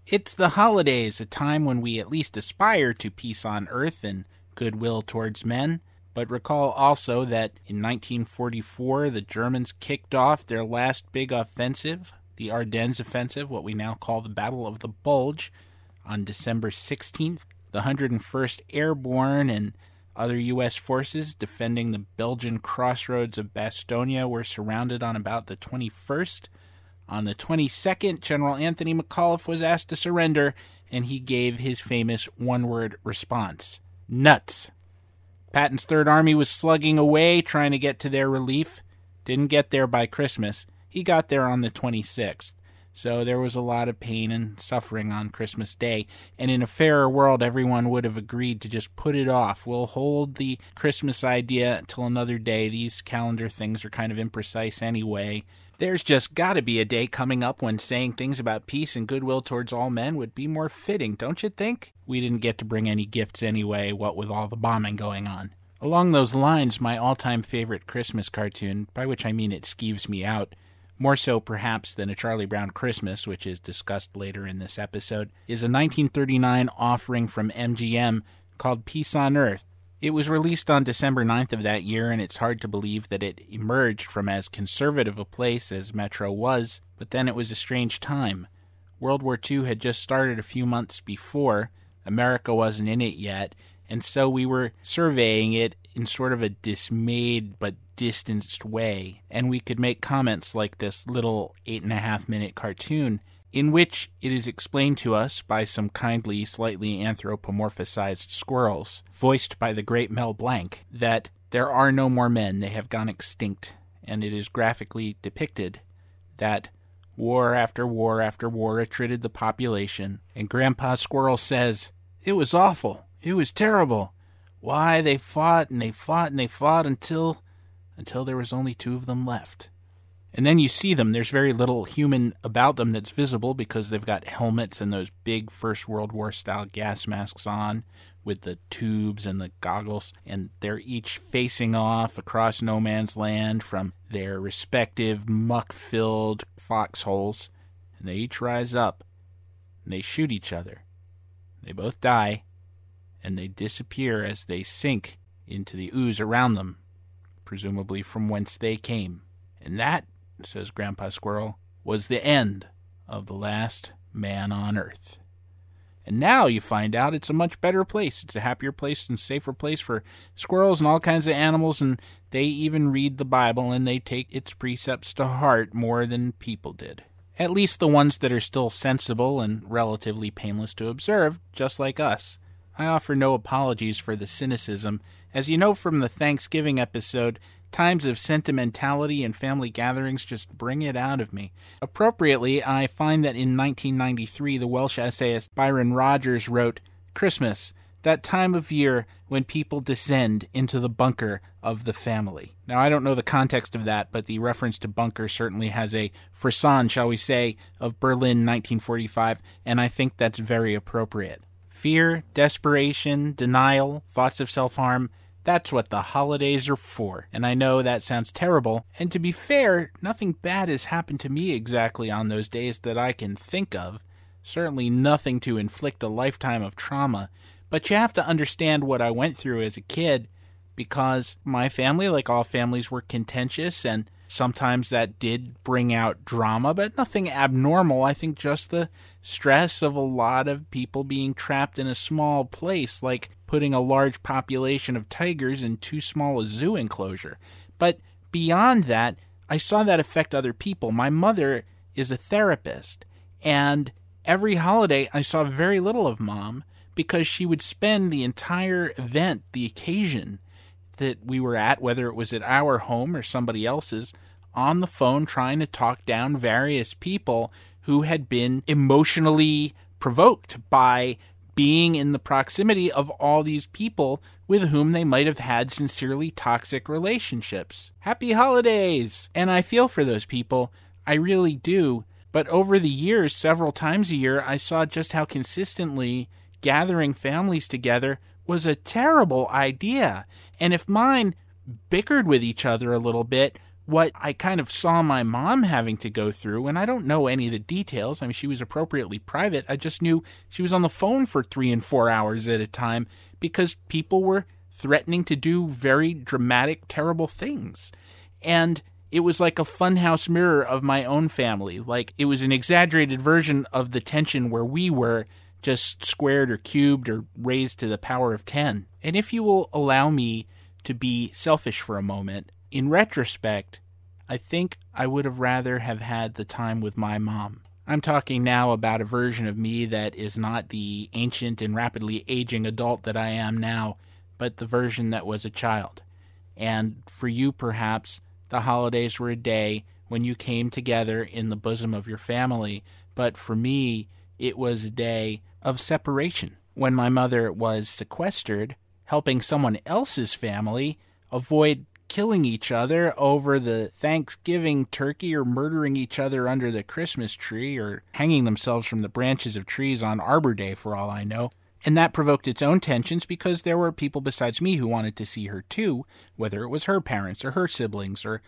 It's the holidays, a time when we at least aspire to peace on earth and goodwill towards men. But recall also that in 1944, the Germans kicked off their last big offensive, the Ardennes Offensive, what we now call the Battle of the Bulge, on December 16th. The 101st Airborne and other U.S. forces defending the Belgian crossroads of Bastogne were surrounded on about the 21st. On the 22nd, General Anthony McAuliffe was asked to surrender, and he gave his famous one-word response: nuts. Patton's Third Army was slugging away, trying to get to their relief. Didn't get there by Christmas. He got there on the 26th. So there was a lot of pain and suffering on Christmas Day. And in a fairer world, everyone would have agreed to just put it off. We'll hold the Christmas idea until another day. These calendar things are kind of imprecise anyway. There's just got to be a day coming up when saying things about peace and goodwill towards all men would be more fitting, don't you think? We didn't get to bring any gifts anyway, what with all the bombing going on. Along those lines, my all-time favorite Christmas cartoon, by which I mean it skeeves me out, more so perhaps than A Charlie Brown Christmas, which is discussed later in this episode, is a 1939 offering from MGM called Peace on Earth. It was released on December 9th of that year, and it's hard to believe that it emerged from as conservative a place as Metro was, but then it was a strange time. World War II had just started a few months before. America wasn't in it yet, and so we were surveying it in sort of a dismayed but distanced way, and we could make comments like this little 8.5-minute cartoon in which it is explained to us by some kindly, slightly anthropomorphized squirrels, voiced by the great Mel Blanc, that there are no more men, they have gone extinct, and it is graphically depicted that war after war after war attrited the population, and Grandpa Squirrel says, "It was awful, it was terrible. Why, they fought and they fought and they fought until there was only 2 of them left." And then you see them. There's very little human about them that's visible because they've got helmets and those big First World War-style gas masks on with the tubes and the goggles. And they're each facing off across no man's land from their respective muck-filled foxholes. And they each rise up and they shoot each other. They both die and they disappear as they sink into the ooze around them, presumably from whence they came. And that, says Grandpa Squirrel, was the end of the last man on Earth. And now you find out it's a much better place. It's a happier place and safer place for squirrels and all kinds of animals, and they even read the Bible and they take its precepts to heart more than people did. At least the ones that are still sensible and relatively painless to observe, just like us. I offer no apologies for the cynicism. As you know from the Thanksgiving episode, times of sentimentality and family gatherings just bring it out of me. Appropriately, I find that in 1993, the Welsh essayist Byron Rogers wrote, "Christmas, that time of year when people descend into the bunker of the family." Now, I don't know the context of that, but the reference to bunker certainly has a frisson, shall we say, of Berlin 1945, and I think that's very appropriate. Fear, desperation, denial, thoughts of self-harm, that's what the holidays are for. And I know that sounds terrible. And to be fair, nothing bad has happened to me exactly on those days that I can think of. Certainly nothing to inflict a lifetime of trauma. But you have to understand what I went through as a kid, because my family, like all families, were contentious, and sometimes that did bring out drama, but nothing abnormal. I think just the stress of a lot of people being trapped in a small place, like putting a large population of tigers in too small a zoo enclosure. But beyond that, I saw that affect other people. My mother is a therapist, and every holiday I saw very little of Mom because she would spend the entire event, the occasion that we were at, whether it was at our home or somebody else's, on the phone trying to talk down various people who had been emotionally provoked by being in the proximity of all these people with whom they might have had sincerely toxic relationships. Happy holidays! And I feel for those people. I really do. But over the years, several times a year, I saw just how consistently gathering families together was a terrible idea. And if mine bickered with each other a little bit, what I kind of saw my mom having to go through, and I don't know any of the details. I mean, she was appropriately private. I just knew she was on the phone for 3 and 4 hours at a time because people were threatening to do very dramatic, terrible things. And it was like a funhouse mirror of my own family. Like, it was an exaggerated version of the tension where we were, just squared or cubed or raised to the power of 10. And if you will allow me to be selfish for a moment, in retrospect, I think I would have rather have had the time with my mom. I'm talking now about a version of me that is not the ancient and rapidly aging adult that I am now, but the version that was a child. And for you, perhaps, the holidays were a day when you came together in the bosom of your family, but for me, it was a day of separation. When my mother was sequestered, helping someone else's family avoid killing each other over the Thanksgiving turkey or murdering each other under the Christmas tree or hanging themselves from the branches of trees on Arbor Day, for all I know. And that provoked its own tensions because there were people besides me who wanted to see her too, whether it was her parents or her siblings or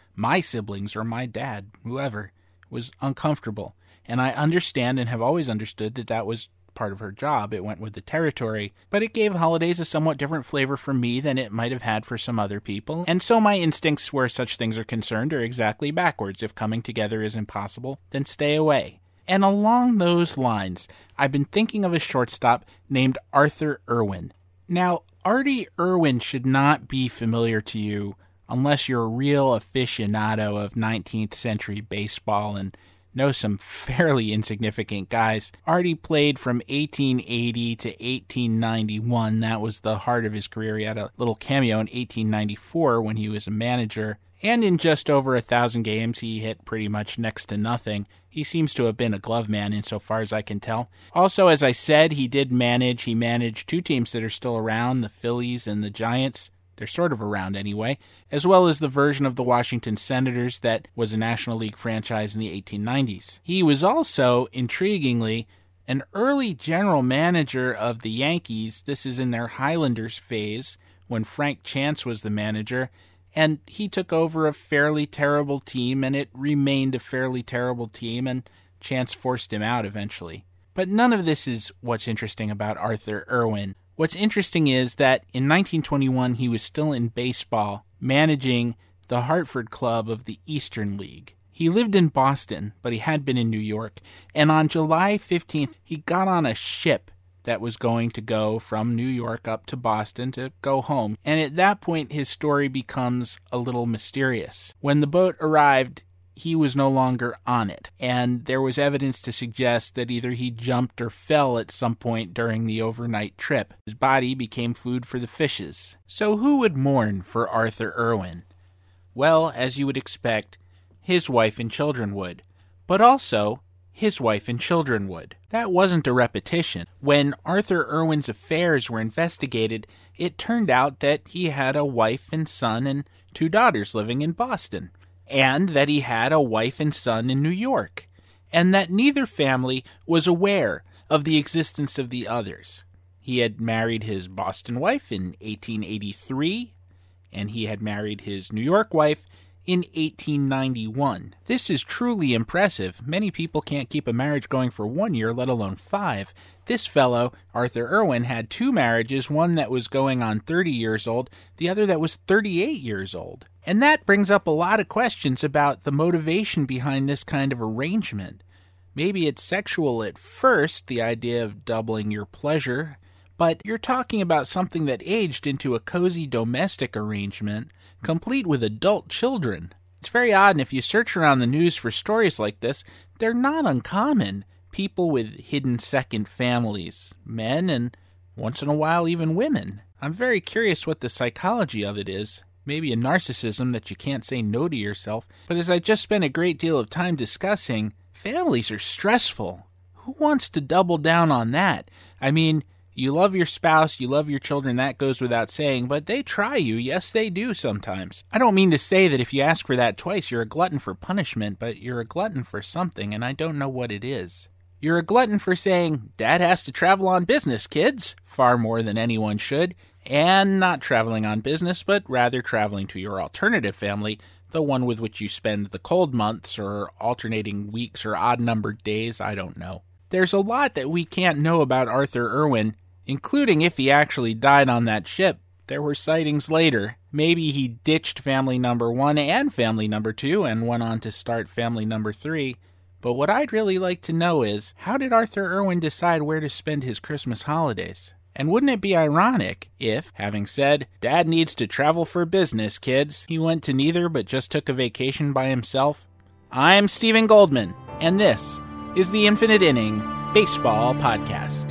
my dad, whoever. It was uncomfortable. And I understand and have always understood that that was part of her job. It went with the territory, but it gave holidays a somewhat different flavor for me than it might have had for some other people. And so my instincts where such things are concerned are exactly backwards. If coming together is impossible, then stay away. And along those lines, I've been thinking of a shortstop named Arthur Irwin. Now, Artie Irwin should not be familiar to you unless you're a real aficionado of 19th century baseball and know some fairly insignificant guys. Artie played from 1880 to 1891. That was the heart of his career. He had a little cameo in 1894 when he was a manager. And in just over 1,000 games, he hit pretty much next to nothing. He seems to have been a glove man insofar as I can tell. Also, as I said, he managed 2 teams that are still around, the Phillies and the Giants. They're sort of around anyway, as well as the version of the Washington Senators that was a National League franchise in the 1890s. He was also, intriguingly, an early general manager of the Yankees. This is in their Highlanders phase, when Frank Chance was the manager, and he took over a fairly terrible team, and it remained a fairly terrible team, and Chance forced him out eventually. But none of this is what's interesting about Arthur Irwin. What's interesting is that in 1921 he was still in baseball, managing the Hartford club of the Eastern League. He lived in Boston, but he had been in New York, and on July 15th he got on a ship that was going to go from New York up to Boston to go home. And at that point his story becomes a little mysterious. When the boat arrived, he was no longer on it, and there was evidence to suggest that either he jumped or fell at some point during the overnight trip. His body became food for the fishes. So who would mourn for Arthur Irwin? Well, as you would expect, his wife and children would. But also, his wife and children would. That wasn't a repetition. When Arthur Irwin's affairs were investigated, it turned out that he had a wife and son and 2 daughters living in Boston, and that he had a wife and son in New York, and that neither family was aware of the existence of the others. He had married his Boston wife in 1883, and he had married his New York wife in 1891. This is truly impressive. Many people can't keep a marriage going for 1 year, let alone 5. This fellow, Arthur Irwin, had 2 marriages, one that was going on 30 years old, the other that was 38 years old. And that brings up a lot of questions about the motivation behind this kind of arrangement. Maybe it's sexual at first, the idea of doubling your pleasure, but you're talking about something that aged into a cozy domestic arrangement, complete with adult children. It's very odd, and if you search around the news for stories like this, they're not uncommon. People with hidden second families, men, and once in a while even women. I'm very curious what the psychology of it is. Maybe a narcissism that you can't say no to yourself. But as I just spent a great deal of time discussing, families are stressful. Who wants to double down on that? I mean, you love your spouse, you love your children, that goes without saying, but they try you. Yes, they do sometimes. I don't mean to say that if you ask for that twice, you're a glutton for punishment, but you're a glutton for something, and I don't know what it is. You're a glutton for saying, Dad has to travel on business, kids, far more than anyone should, and not traveling on business, but rather traveling to your alternative family, the one with which you spend the cold months or alternating weeks or odd-numbered days, I don't know. There's a lot that we can't know about Arthur Irwin, including if he actually died on that ship. There were sightings later. Maybe he ditched family number 1 and family number 2 and went on to start family number 3. But what I'd really like to know is, how did Arthur Irwin decide where to spend his Christmas holidays? And wouldn't it be ironic if, having said, "Dad needs to travel for business, kids," he went to neither but just took a vacation by himself? I'm Stephen Goldman, and this is the Infinite Inning Baseball Podcast.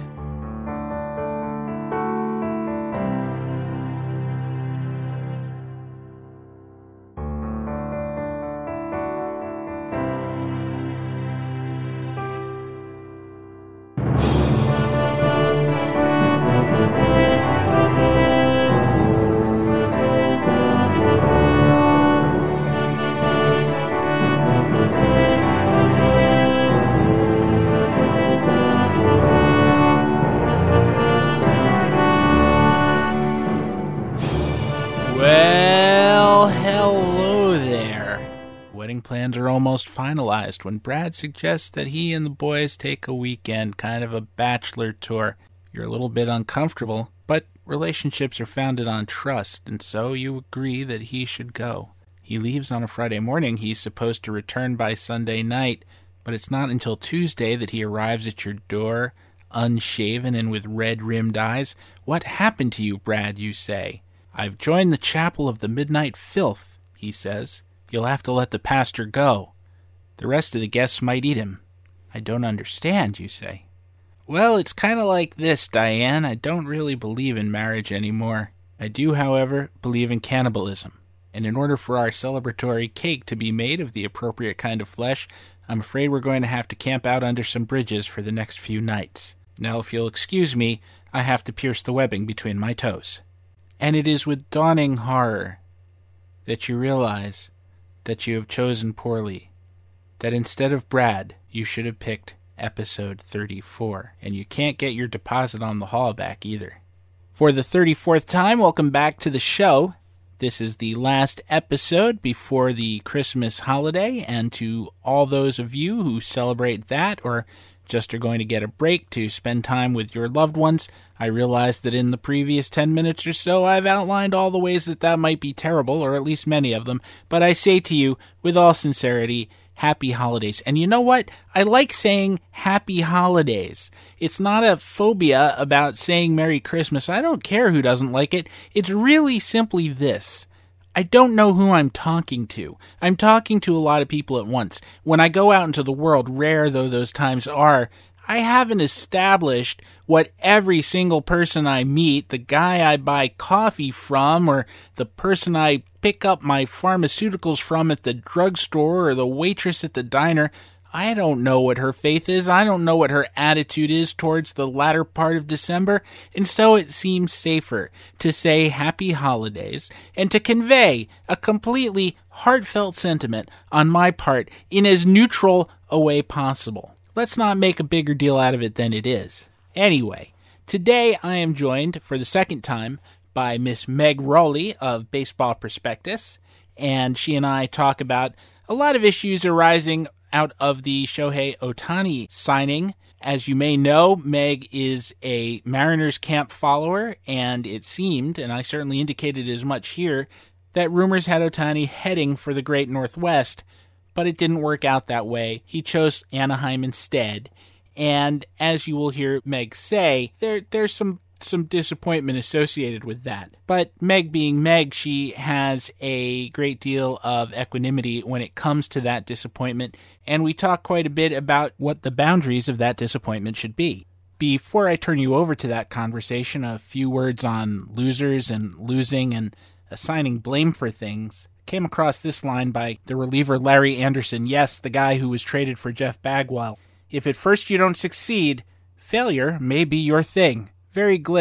Plans are almost finalized when Brad suggests that he and the boys take a weekend, kind of a bachelor tour. You're a little bit uncomfortable, but relationships are founded on trust, and so you agree that he should go. He leaves on a Friday morning. He's supposed to return by Sunday night, but it's not until Tuesday that he arrives at your door, unshaven and with red-rimmed eyes. "What happened to you, Brad?" you say. "I've joined the Chapel of the Midnight Filth," he says. "You'll have to let the pastor go. The rest of the guests might eat him." "I don't understand," you say. "Well, it's kind of like this, Diane. I don't really believe in marriage anymore. I do, however, believe in cannibalism. And in order for our celebratory cake to be made of the appropriate kind of flesh, I'm afraid we're going to have to camp out under some bridges for the next few nights. Now, if you'll excuse me, I have to pierce the webbing between my toes." And it is with dawning horror that you realize that you have chosen poorly, that instead of Brad, you should have picked episode 34, and you can't get your deposit on the haul back either. For the 34th time, welcome back to the show. This is the last episode before the Christmas holiday, and to all those of you who celebrate that or just are going to get a break to spend time with your loved ones, I realize that in the previous 10 minutes or so I've outlined all the ways that might be terrible, or at least many of them, but I say to you, with all sincerity, happy holidays. And you know what? I like saying happy holidays. It's not a phobia about saying Merry Christmas. I don't care who doesn't like it. It's really simply this. I don't know who I'm talking to. I'm talking to a lot of people at once. When I go out into the world, rare though those times are, I haven't established what every single person I meet, the guy I buy coffee from, or the person I pick up my pharmaceuticals from at the drugstore, or the waitress at the diner, I don't know what her faith is. I don't know what her attitude is towards the latter part of December, and so it seems safer to say happy holidays and to convey a completely heartfelt sentiment on my part in as neutral a way possible. Let's not make a bigger deal out of it than it is. Anyway, today I am joined for the second time by Miss Meg Rowley of Baseball Prospectus, and she and I talk about a lot of issues arising out of the Shohei Ohtani signing. As you may know, Meg is a Mariners camp follower, and it seemed, and I certainly indicated as much here, that rumors had Ohtani heading for the Great Northwest, but it didn't work out that way. He chose Anaheim instead, and as you will hear Meg say, there's some disappointment associated with that. But Meg being Meg, she has a great deal of equanimity when it comes to that disappointment, and we talk quite a bit about what the boundaries of that disappointment should be. Before I turn you over to that conversation, a few words on losers and losing and assigning blame for things. Came across this line by the reliever Larry Anderson, yes, the guy who was traded for Jeff Bagwell. "If at first you don't succeed, failure may be your thing." Very glib,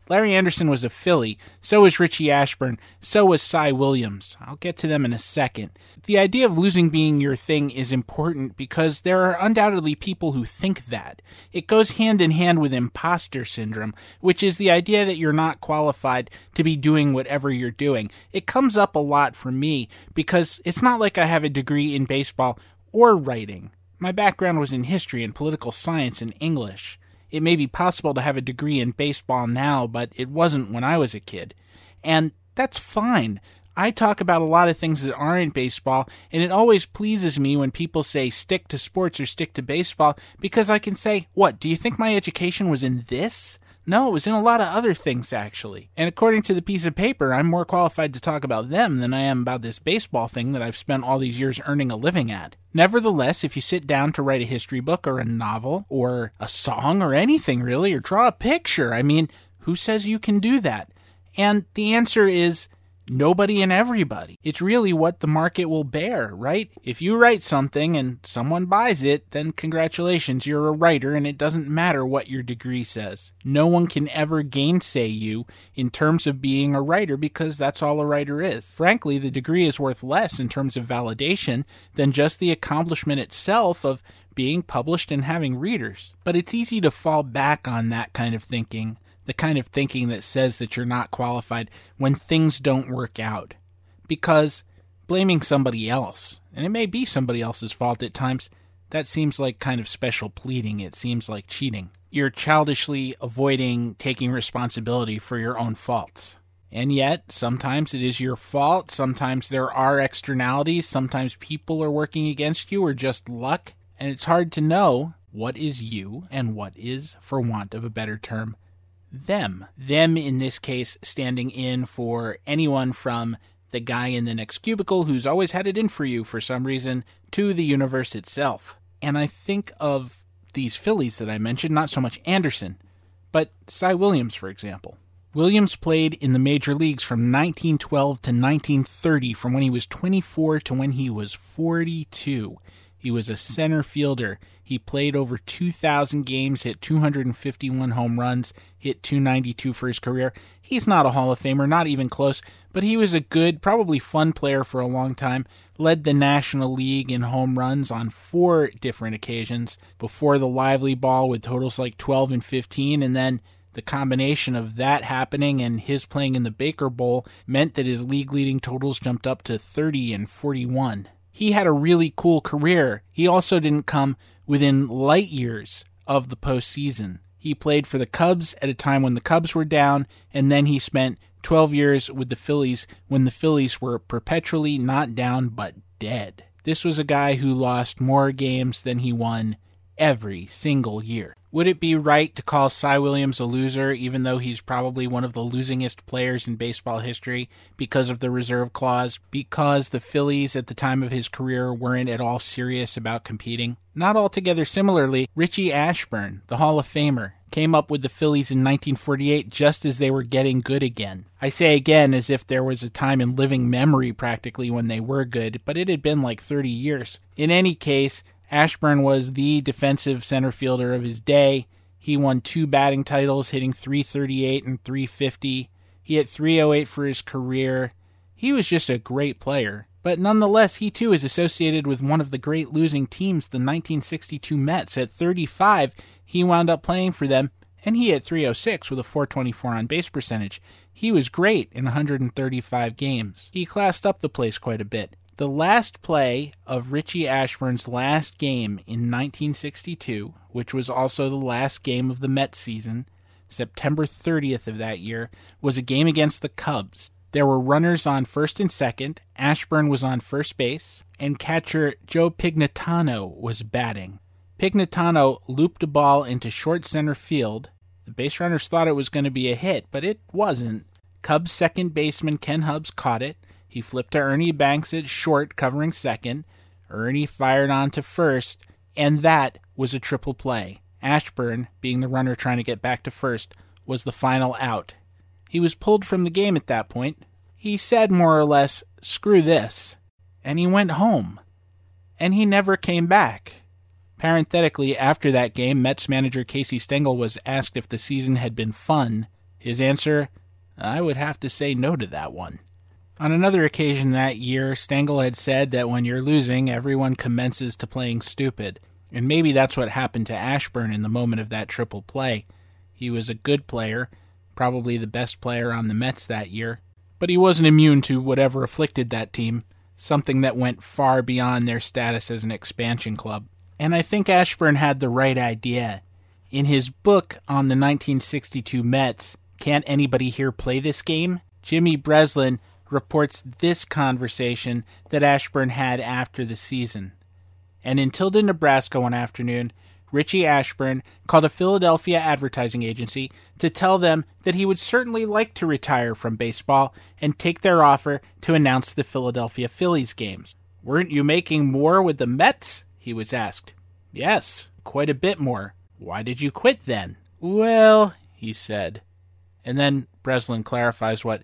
Larry Anderson was a Philly, so was Richie Ashburn, so was Cy Williams. I'll get to them in a second. The idea of losing being your thing is important because there are undoubtedly people who think that. It goes hand in hand with imposter syndrome, which is the idea that you're not qualified to be doing whatever you're doing. It comes up a lot for me because it's not like I have a degree in baseball or writing. My background was in history and political science and English. It may be possible to have a degree in baseball now, but it wasn't when I was a kid. And that's fine. I talk about a lot of things that aren't baseball, and it always pleases me when people say stick to sports or stick to baseball, because I can say, what, do you think my education was in this? No, it was in a lot of other things, actually. And according to the piece of paper, I'm more qualified to talk about them than I am about this baseball thing that I've spent all these years earning a living at. Nevertheless, if you sit down to write a history book or a novel or a song or anything really, or draw a picture, I mean, who says you can do that? And the answer is nobody and everybody. It's really what the market will bear, right? If you write something and someone buys it, then congratulations, you're a writer, and it doesn't matter what your degree says. No one can ever gainsay you in terms of being a writer because that's all a writer is. Frankly, the degree is worth less in terms of validation than just the accomplishment itself of being published and having readers. But it's easy to fall back on that kind of thinking, the kind of thinking that says that you're not qualified when things don't work out. Because blaming somebody else, and it may be somebody else's fault at times, that seems like kind of special pleading. It seems like cheating. You're childishly avoiding taking responsibility for your own faults. And yet, sometimes it is your fault, sometimes there are externalities, sometimes people are working against you or just luck, and it's hard to know what is you and what is, for want of a better term, them. Them, in this case, standing in for anyone from the guy in the next cubicle who's always had it in for you for some reason, to the universe itself. And I think of these Phillies that I mentioned, not so much Anderson, but Cy Williams, for example. Williams played in the major leagues from 1912 to 1930, from when he was 24 to when he was 42. He was a center fielder. He played over 2,000 games, hit 251 home runs, hit 292 for his career. He's not a Hall of Famer, not even close, but he was a good, probably fun player for a long time. Led the National League in home runs on 4 different occasions before the lively ball with totals like 12 and 15, and then the combination of that happening and his playing in the Baker Bowl meant that his league-leading totals jumped up to 30 and 41. He had a really cool career. He also didn't come within light years of the postseason. He played for the Cubs at a time when the Cubs were down, and then he spent 12 years with the Phillies when the Phillies were perpetually not down but dead. This was a guy who lost more games than he won every single year. Would it be right to call Cy Williams a loser, even though he's probably one of the losingest players in baseball history because of the reserve clause, because the Phillies at the time of his career weren't at all serious about competing? Not altogether similarly, Richie Ashburn, the Hall of Famer, came up with the Phillies in 1948 just as they were getting good again. I say again as if there was a time in living memory practically when they were good, but it had been like 30 years. In any case, Ashburn was the defensive center fielder of his day. He won 2 batting titles, hitting .338 and .350. He hit .308 for his career. He was just a great player. But nonetheless, he too is associated with one of the great losing teams, the 1962 Mets. At 35, he wound up playing for them, and he hit .306 with a .424 on-base percentage. He was great in 135 games. He classed up the place quite a bit. The last play of Richie Ashburn's last game in 1962, which was also the last game of the Mets season, September 30th of that year, was a game against the Cubs. There were runners on first and second, Ashburn was on first base, and catcher Joe Pignatano was batting. Pignatano looped a ball into short center field. The base runners thought it was going to be a hit, but it wasn't. Cubs second baseman Ken Hubbs caught it. He flipped to Ernie Banks at short, covering second. Ernie fired on to first, and that was a triple play. Ashburn, being the runner trying to get back to first, was the final out. He was pulled from the game at that point. He said more or less, "Screw this," and he went home. And he never came back. Parenthetically, after that game, Mets manager Casey Stengel was asked if the season had been fun, His answer, I would have to say no to that one. On another occasion that year, Stengel had said that when you're losing, everyone commences to playing stupid. And maybe that's what happened to Ashburn in the moment of that triple play. He was a good player, probably the best player on the Mets that year, but he wasn't immune to whatever afflicted that team, something that went far beyond their status as an expansion club. And I think Ashburn had the right idea. In his book on the 1962 Mets, Can't Anybody Here Play This Game?, Jimmy Breslin reports this conversation that Ashburn had after the season. And in Tilden, Nebraska one afternoon, Richie Ashburn called a Philadelphia advertising agency to tell them that he would certainly like to retire from baseball and take their offer to announce the Philadelphia Phillies games. Weren't you making more with the Mets? He was asked. Yes, quite a bit more. Why did you quit then? Well, he said. And then Breslin clarifies what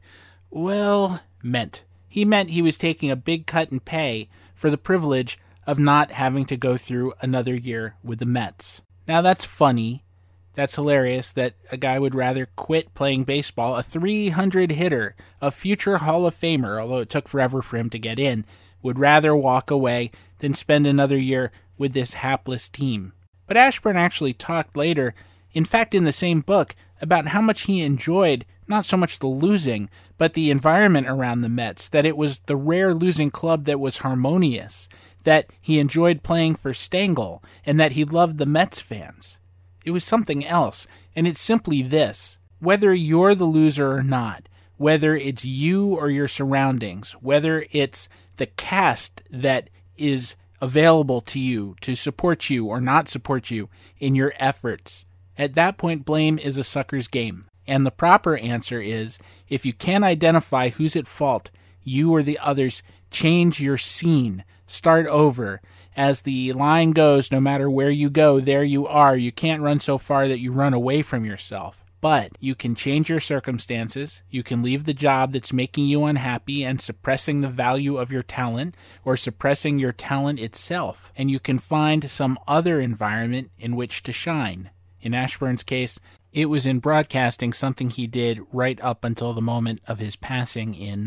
well meant. He meant he was taking a big cut in pay for the privilege of not having to go through another year with the Mets. Now that's funny. That's hilarious that a guy would rather quit playing baseball, a 300 hitter, a future Hall of Famer, although it took forever for him to get in, would rather walk away than spend another year with this hapless team. But Ashburn actually talked later, in fact in the same book, about how much he enjoyed not so much the losing, but the environment around the Mets, that it was the rare losing club that was harmonious, that he enjoyed playing for Stengel, and that he loved the Mets fans. It was something else, and it's simply this. Whether you're the loser or not, whether it's you or your surroundings, whether it's the cast that is available to you to support you or not support you in your efforts, at that point blame is a sucker's game. And the proper answer is, if you can't identify who's at fault, you or the others, change your scene. Start over. As the line goes, no matter where you go, there you are. You can't run so far that you run away from yourself. But you can change your circumstances. You can leave the job that's making you unhappy and suppressing the value of your talent or suppressing your talent itself. And you can find some other environment in which to shine. In Ashburn's case, it was in broadcasting, something he did right up until the moment of his passing in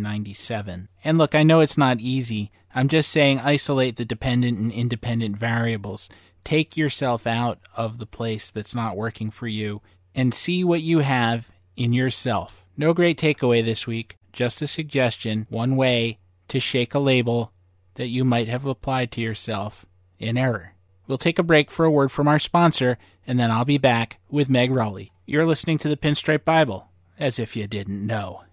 1997. And look, I know it's not easy. I'm just saying isolate the dependent and independent variables. Take yourself out of the place that's not working for you and see what you have in yourself. No great takeaway this week, just a suggestion, one way to shake a label that you might have applied to yourself in error. We'll take a break for a word from our sponsor, and then I'll be back with Meg Rowley. You're listening to the Pinstripe Bible, as if you didn't know.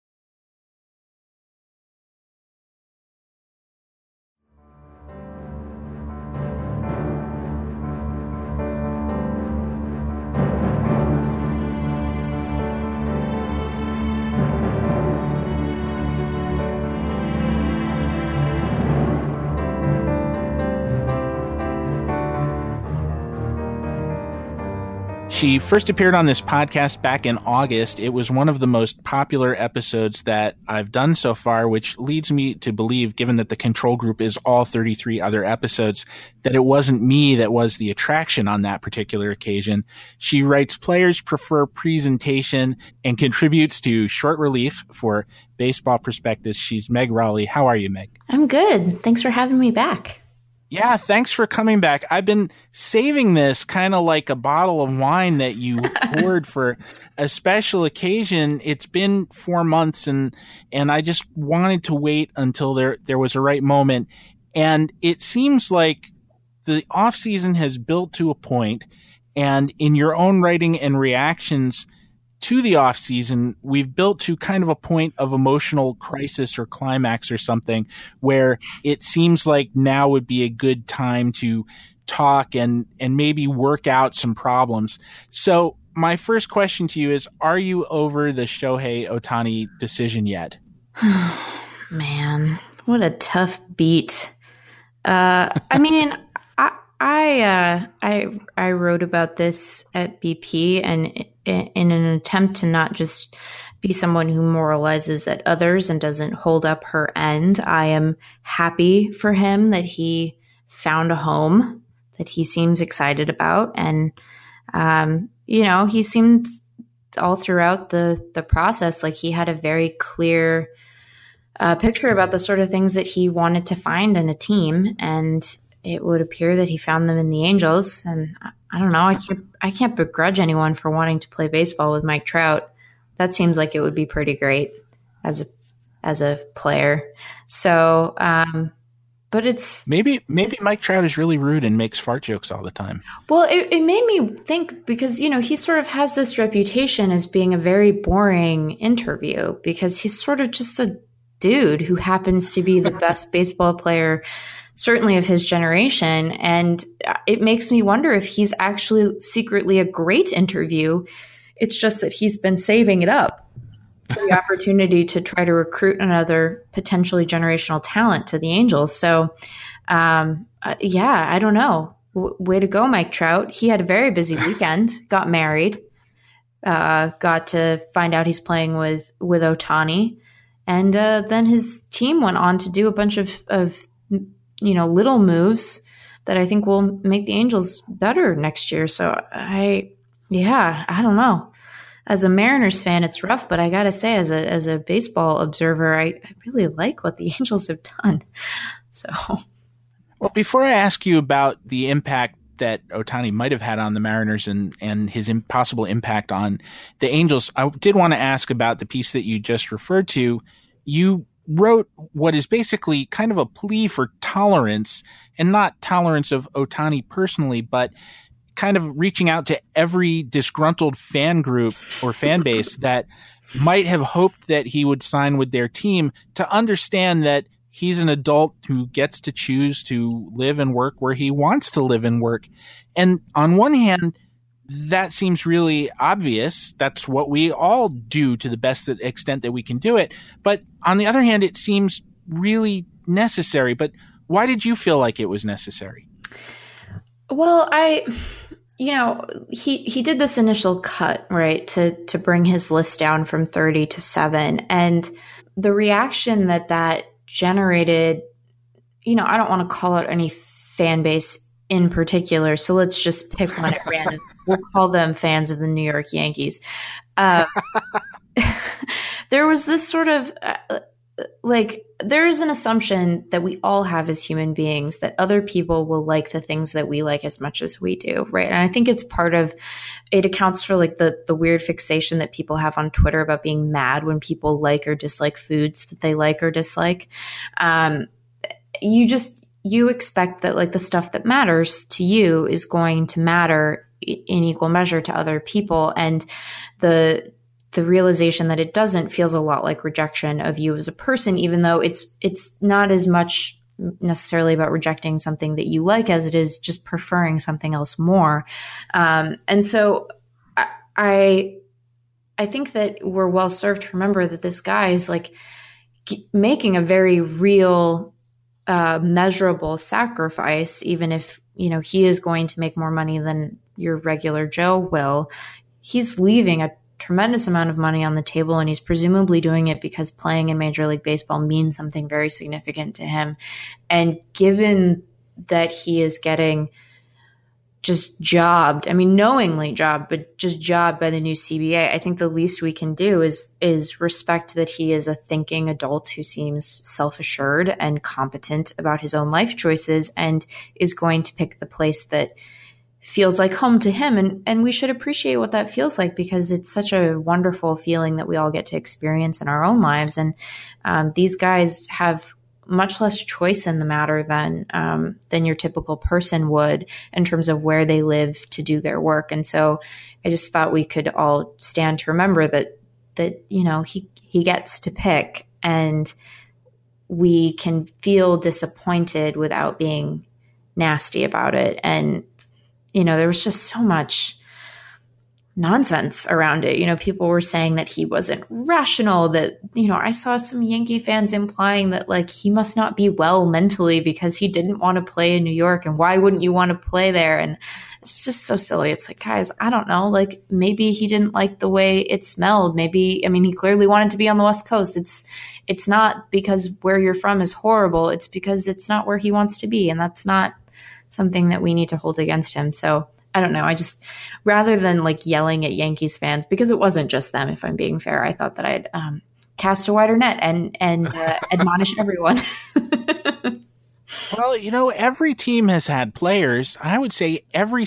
She first appeared on this podcast back in August. It was one of the most popular episodes that I've done so far, which leads me to believe, given that the control group is all 33 other episodes, that it wasn't me that was the attraction on that particular occasion. She writes Players Prefer Presentation and contributes to Short Relief for Baseball Prospectus. She's Meg Rowley. How are you, Meg? I'm good. Thanks for having me back. Yeah, thanks for coming back. I've been saving this kind of like a bottle of wine that you poured for a special occasion. It's been 4 months and I just wanted to wait until there was a right moment. And it seems like the off season has built to a point, and in your own writing and reactions to the off season, we've built to kind of a point of emotional crisis or climax or something where it seems like now would be a good time to talk and maybe work out some problems. So my first question to you is, are you over the Shohei Ohtani decision yet? Man, what a tough beat. I mean, I wrote about this at BP, and in an attempt to not just be someone who moralizes at others and doesn't hold up her end, I am happy for him that he found a home that he seems excited about. And, he seemed all throughout the process, like he had a very clear picture about the sort of things that he wanted to find in a team, and it would appear that he found them in the Angels. And I don't know, I can't begrudge anyone for wanting to play baseball with Mike Trout. That seems like it would be pretty great as a player. So, but it's maybe Mike Trout is really rude and makes fart jokes all the time. Well, it made me think, because he sort of has this reputation as being a very boring interview, because he's sort of just a dude who happens to be the best baseball player, certainly of his generation. And it makes me wonder if he's actually secretly a great interview. It's just that he's been saving it up for the opportunity to try to recruit another potentially generational talent to the Angels. So, yeah, I don't know. Way to go, Mike Trout. He had a very busy weekend, got married, got to find out he's playing with Ohtani. And then his team went on to do a bunch of little moves that I think will make the Angels better next year. So I don't know. As a Mariners fan, it's rough, but I got to say, as a baseball observer, I really like what the Angels have done. So, well, before I ask you about the impact that Ohtani might have had on the Mariners and his possible impact on the Angels, I did want to ask about the piece that you just referred to. You wrote what is basically kind of a plea for tolerance, and not tolerance of Ohtani personally, but kind of reaching out to every disgruntled fan group or fan base that might have hoped that he would sign with their team, to understand that he's an adult who gets to choose to live and work where he wants to live and work. And on one hand, that seems really obvious. That's what we all do to the best extent that we can do it. But on the other hand, it seems really necessary. But why did you feel like it was necessary? Well, he did this initial cut, right, to bring his list down from 30 to 7. And the reaction that generated, I don't want to call out any fan base in particular, so let's just pick one at random. We'll call them fans of the New York Yankees. There was this sort of there is an assumption that we all have as human beings that other people will like the things that we like as much as we do, right? And I think it accounts for the weird fixation that people have on Twitter about being mad when people like or dislike foods that they like or dislike. You expect that the stuff that matters to you is going to matter in equal measure to other people. And the realization that it doesn't feels a lot like rejection of you as a person, even though it's not as much necessarily about rejecting something that you like as it is just preferring something else more. And so I think that we're well served to remember that this guy is making a very real, measurable sacrifice, even if, he is going to make more money than your regular Joe will. He's leaving a tremendous amount of money on the table, and he's presumably doing it because playing in Major League Baseball means something very significant to him. And given that he is getting just jobbed, knowingly jobbed, but just jobbed by the new CBA, I think the least we can do is respect that he is a thinking adult who seems self-assured and competent about his own life choices, and is going to pick the place that feels like home to him. And we should appreciate what that feels like, because it's such a wonderful feeling that we all get to experience in our own lives. And these guys have much less choice in the matter than your typical person would in terms of where they live to do their work. And so I just thought we could all stand to remember that he gets to pick, and we can feel disappointed without being nasty about it. And there was just so much nonsense around it. People were saying that he wasn't rational, that, I saw some Yankee fans implying that he must not be well mentally because he didn't want to play in New York, and why wouldn't you want to play there? And it's just so silly. It's guys, I don't know, maybe he didn't like the way it smelled. Maybe, he clearly wanted to be on the West Coast. It's not because where you're from is horrible. It's because it's not where he wants to be. And that's not something that we need to hold against him. So I don't know. I just, rather than like yelling at Yankees fans, because it wasn't just them, if I'm being fair, I thought that I'd cast a wider net and admonish everyone. Well, every team has had players. I would say every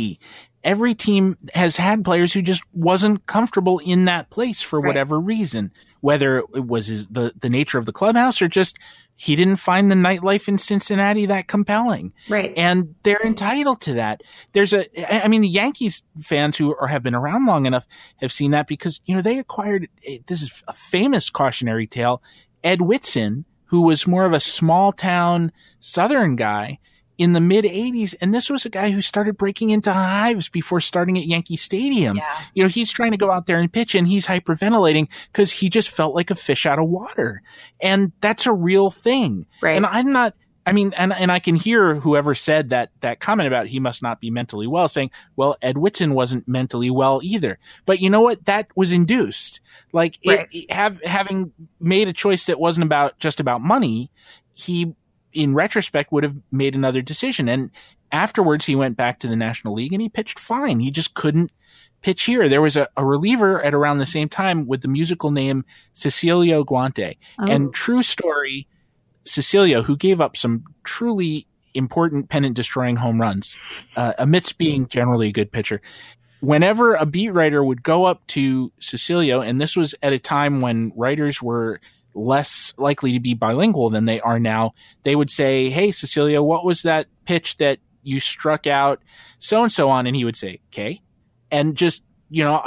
team has had players who just wasn't comfortable in that place for whatever reason, whether it was the nature of the clubhouse or just he didn't find the nightlife in Cincinnati that compelling. Right. And they're entitled to that. The Yankees fans who have been around long enough have seen that because, they acquired, this is a famous cautionary tale, Ed Whitson, who was more of a small town Southern guy in the mid 80s. And this was a guy who started breaking into hives before starting at Yankee Stadium. Yeah. He's trying to go out there and pitch and he's hyperventilating because he just felt like a fish out of water. And that's a real thing. Right. And I'm not, and I can hear whoever said that comment about he must not be mentally well saying, well, Ed Whitson wasn't mentally well either. But you know what? That was induced. Like having made a choice that wasn't just about money, he, in retrospect, would have made another decision. And afterwards, he went back to the National League and he pitched fine. He just couldn't pitch here. There was a reliever at around the same time with the musical name Cecilio Guante. Oh. And true story, Cecilio, who gave up some truly important pennant-destroying home runs, amidst being generally a good pitcher. Whenever a beat writer would go up to Cecilio, and this was at a time when writers were less likely to be bilingual than they are now, they would say, hey, Cecilio, what was that pitch that you struck out so-and-so on? And he would say, okay. And just, no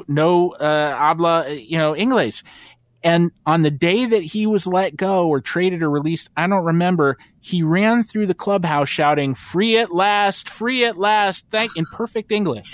habla, Inglés. And on the day that he was let go or traded or released, I don't remember, he ran through the clubhouse shouting, free at last, in perfect English.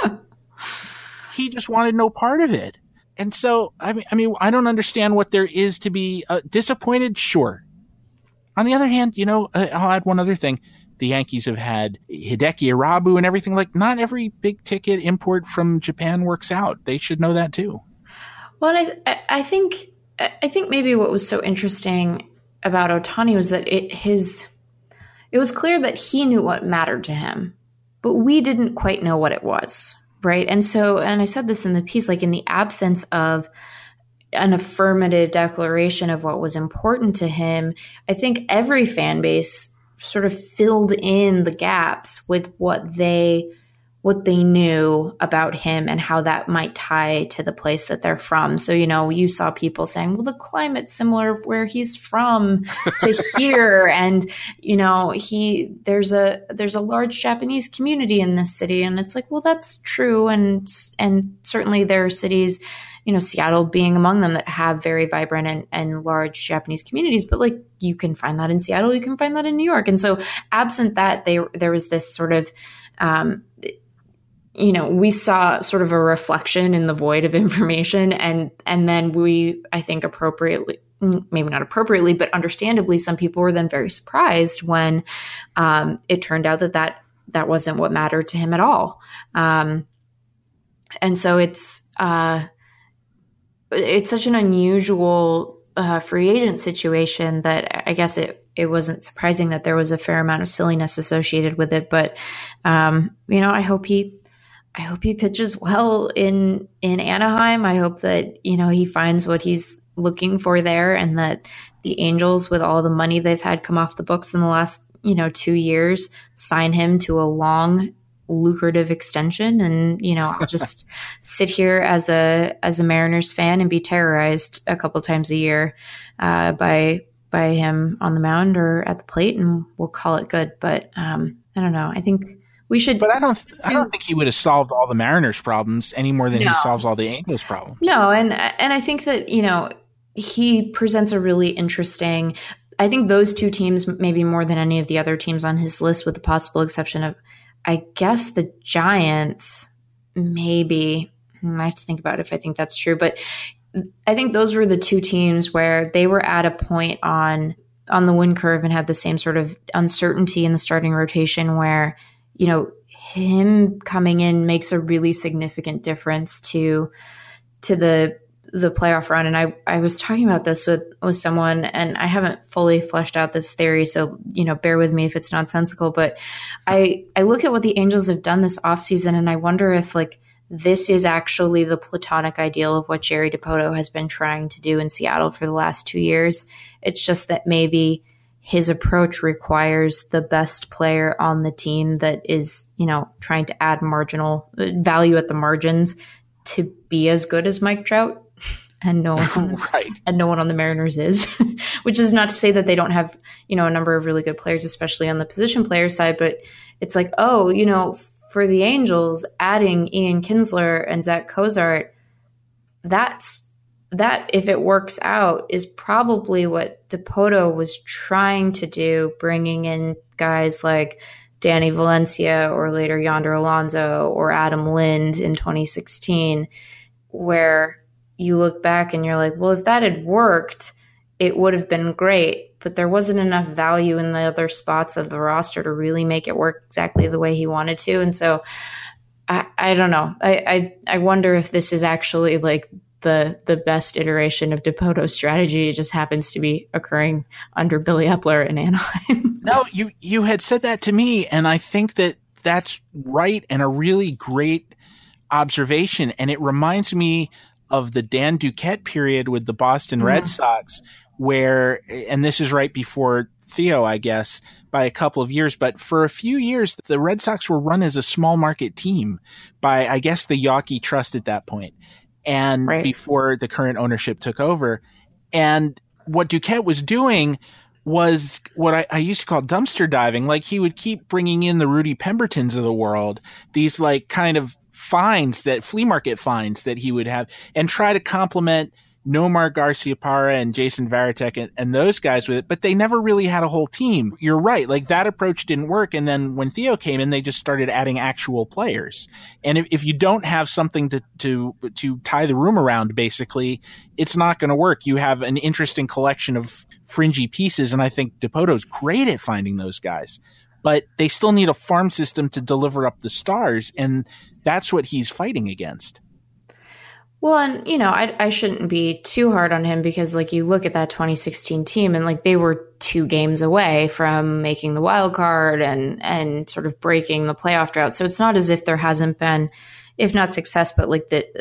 He just wanted no part of it. And so, I mean, I don't understand what there is to be disappointed. Sure. On the other hand, I'll add one other thing. The Yankees have had Hideki Irabu and everything. Like, not every big ticket import from Japan works out. They should know that too. Well, I think maybe what was so interesting about Ohtani was that it was clear that he knew what mattered to him, but we didn't quite know what it was. Right. And I said this in the piece, like in the absence of an affirmative declaration of what was important to him, I think every fan base sort of filled in the gaps with what they knew about him and how that might tie to the place that they're from. So, you saw people saying, well, the climate's similar where he's from to here. And, there's a large Japanese community in this city. And it's like, well, that's true. And certainly there are cities, Seattle being among them, that have very vibrant and large Japanese communities. But like, you can find that in Seattle, you can find that in New York. And so absent that, there was this sort of, we saw sort of a reflection in the void of information. And then we, I think appropriately, maybe not appropriately, but understandably, some people were then very surprised when it turned out that wasn't what mattered to him at all. And so it's such an unusual free agent situation that I guess it wasn't surprising that there was a fair amount of silliness associated with it. But, I hope he pitches well in Anaheim. I hope that, he finds what he's looking for there, and that the Angels, with all the money they've had come off the books in the last, 2 years, sign him to a long, lucrative extension. And, I'll just sit here as a Mariners fan and be terrorized a couple times a year by him on the mound or at the plate, and we'll call it good. But I don't know. I think we should. But I don't think he would have solved all the Mariners' problems any more than he solves all the Angels' problems. No, and I think that he presents a really interesting. I think those two teams, maybe more than any of the other teams on his list, with the possible exception of, I guess, the Giants. Maybe I have to think about if I think that's true, but I think those were the two teams where they were at a point on the win curve and had the same sort of uncertainty in the starting rotation where, him coming in makes a really significant difference to the the playoff run. And I was talking about this with someone, and I haven't fully fleshed out this theory, so, bear with me if it's nonsensical, but I look at what the Angels have done this offseason, and I wonder if this is actually the platonic ideal of what Jerry Dipoto has been trying to do in Seattle for the last 2 years. It's just that maybe his approach requires the best player on the team that is, trying to add marginal value at the margins to be as good as Mike Trout. And no one, right. And no one on the Mariners is, which is not to say that they don't have, a number of really good players, especially on the position player side. But it's for the Angels, adding Ian Kinsler and Zach Cozart, that if it works out is probably what Dipoto was trying to do, bringing in guys like Danny Valencia or later Yonder Alonso or Adam Lind in 2016, where you look back and you're like, well, if that had worked, it would have been great, but there wasn't enough value in the other spots of the roster to really make it work exactly the way he wanted to. And so I don't know. I wonder if this is actually the best iteration of Dipoto's strategy. It just happens to be occurring under Billy Epler in Anaheim. No, you had said that to me, and I think that that's right and a really great observation. And it reminds me of the Dan Duquette period with the Boston Red Sox, where, and this is right before Theo, I guess, by a couple of years, but for a few years, the Red Sox were run as a small market team by, I guess, the Yawkey Trust at that point, and before the current ownership took over. And what Duquette was doing was what I used to call dumpster diving. Like, he would keep bringing in the Rudy Pembertons of the world, these kind of flea market finds that he would have, and try to complement Nomar Garciaparra and Jason Varitek and those guys with it, but they never really had a whole team. You're right. That approach didn't work. And then when Theo came in, they just started adding actual players. And if you don't have something to tie the room around, basically, it's not going to work. You have an interesting collection of fringy pieces. And I think Dipoto's great at finding those guys, but they still need a farm system to deliver up the stars. And that's what he's fighting against. Well, and, I shouldn't be too hard on him because, you look at that 2016 team and, they were 2 games away from making the wild card and sort of breaking the playoff drought. So it's not as if there hasn't been, if not success, but,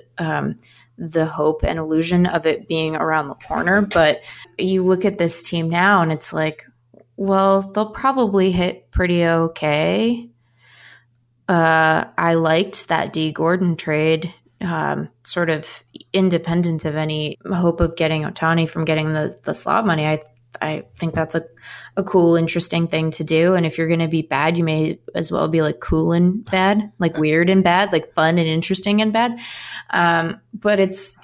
the hope and illusion of it being around the corner. But you look at this team now and it's well, they'll probably hit pretty okay. I liked that D. Gordon trade. Sort of independent of any hope of getting Ohtani from getting the slot money. I think that's a cool, interesting thing to do. And if you're going to be bad, you may as well be cool and bad, weird and bad, fun and interesting and bad. But it's,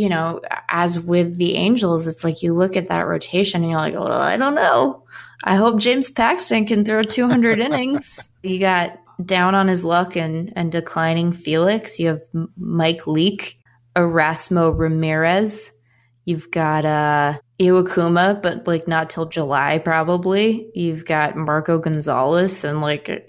as with the Angels, it's you look at that rotation and you're well, I don't know. I hope James Paxton can throw 200 innings. You got down on his luck and declining Felix. You have Mike Leake, Erasmo Ramirez. You've got Iwakuma, but not till July probably. You've got Marco Gonzalez and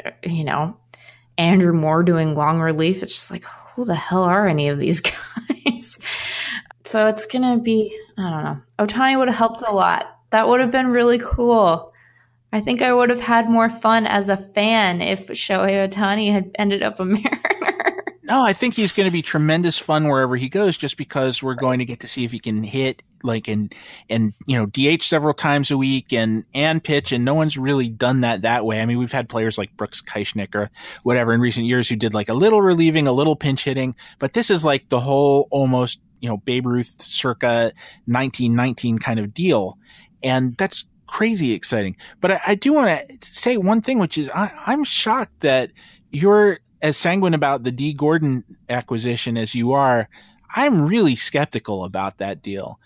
Andrew Moore doing long relief. It's just who the hell are any of these guys? So it's gonna be, I don't know. Ohtani would have helped a lot. That would have been really cool. I think I would have had more fun as a fan if Shohei Ohtani had ended up a Mariner. No, I think he's going to be tremendous fun wherever he goes, just because we're going to get to see if he can hit and DH several times a week and pitch, and no one's really done that way. I mean, we've had players like Brooks Keichnick or whatever in recent years who did a little relieving, a little pinch hitting, but this is the whole almost, Babe Ruth circa 1919 kind of deal. And that's crazy exciting. But I do want to say one thing, which is I'm shocked that you're as sanguine about the D. Gordon acquisition as you are. I'm really skeptical about that deal.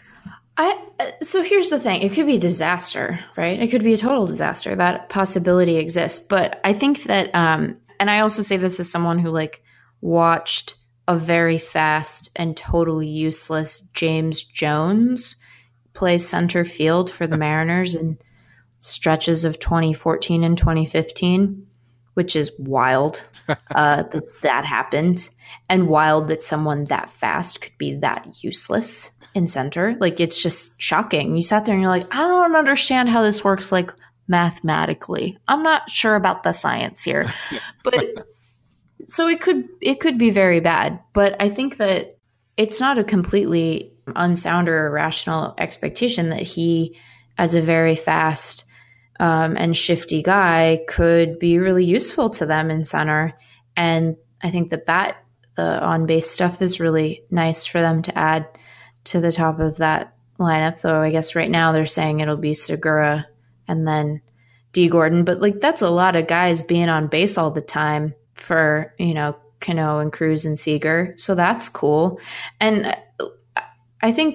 So here's the thing. It could be a disaster, right? It could be a total disaster. That possibility exists. But I think that, and I also say this as someone who watched a very fast and totally useless James Jones play center field for the Mariners in stretches of 2014 and 2015. which is wild that happened, and wild that someone that fast could be that useless in center. Like, it's just shocking. You sat there and you're like, I don't understand how this works, like, mathematically. I'm not sure about the science here. But so it could be very bad. But I think that it's not a completely unsound or irrational expectation that he, as a very fast and shifty guy, could be really useful to them in center. And I think the on-base stuff is really nice for them to add to the top of that lineup. Though I guess right now they're saying it'll be Segura and then D. Gordon. But like, that's a lot of guys being on base all the time for, Cano and Cruz and Seager. So that's cool. And I think,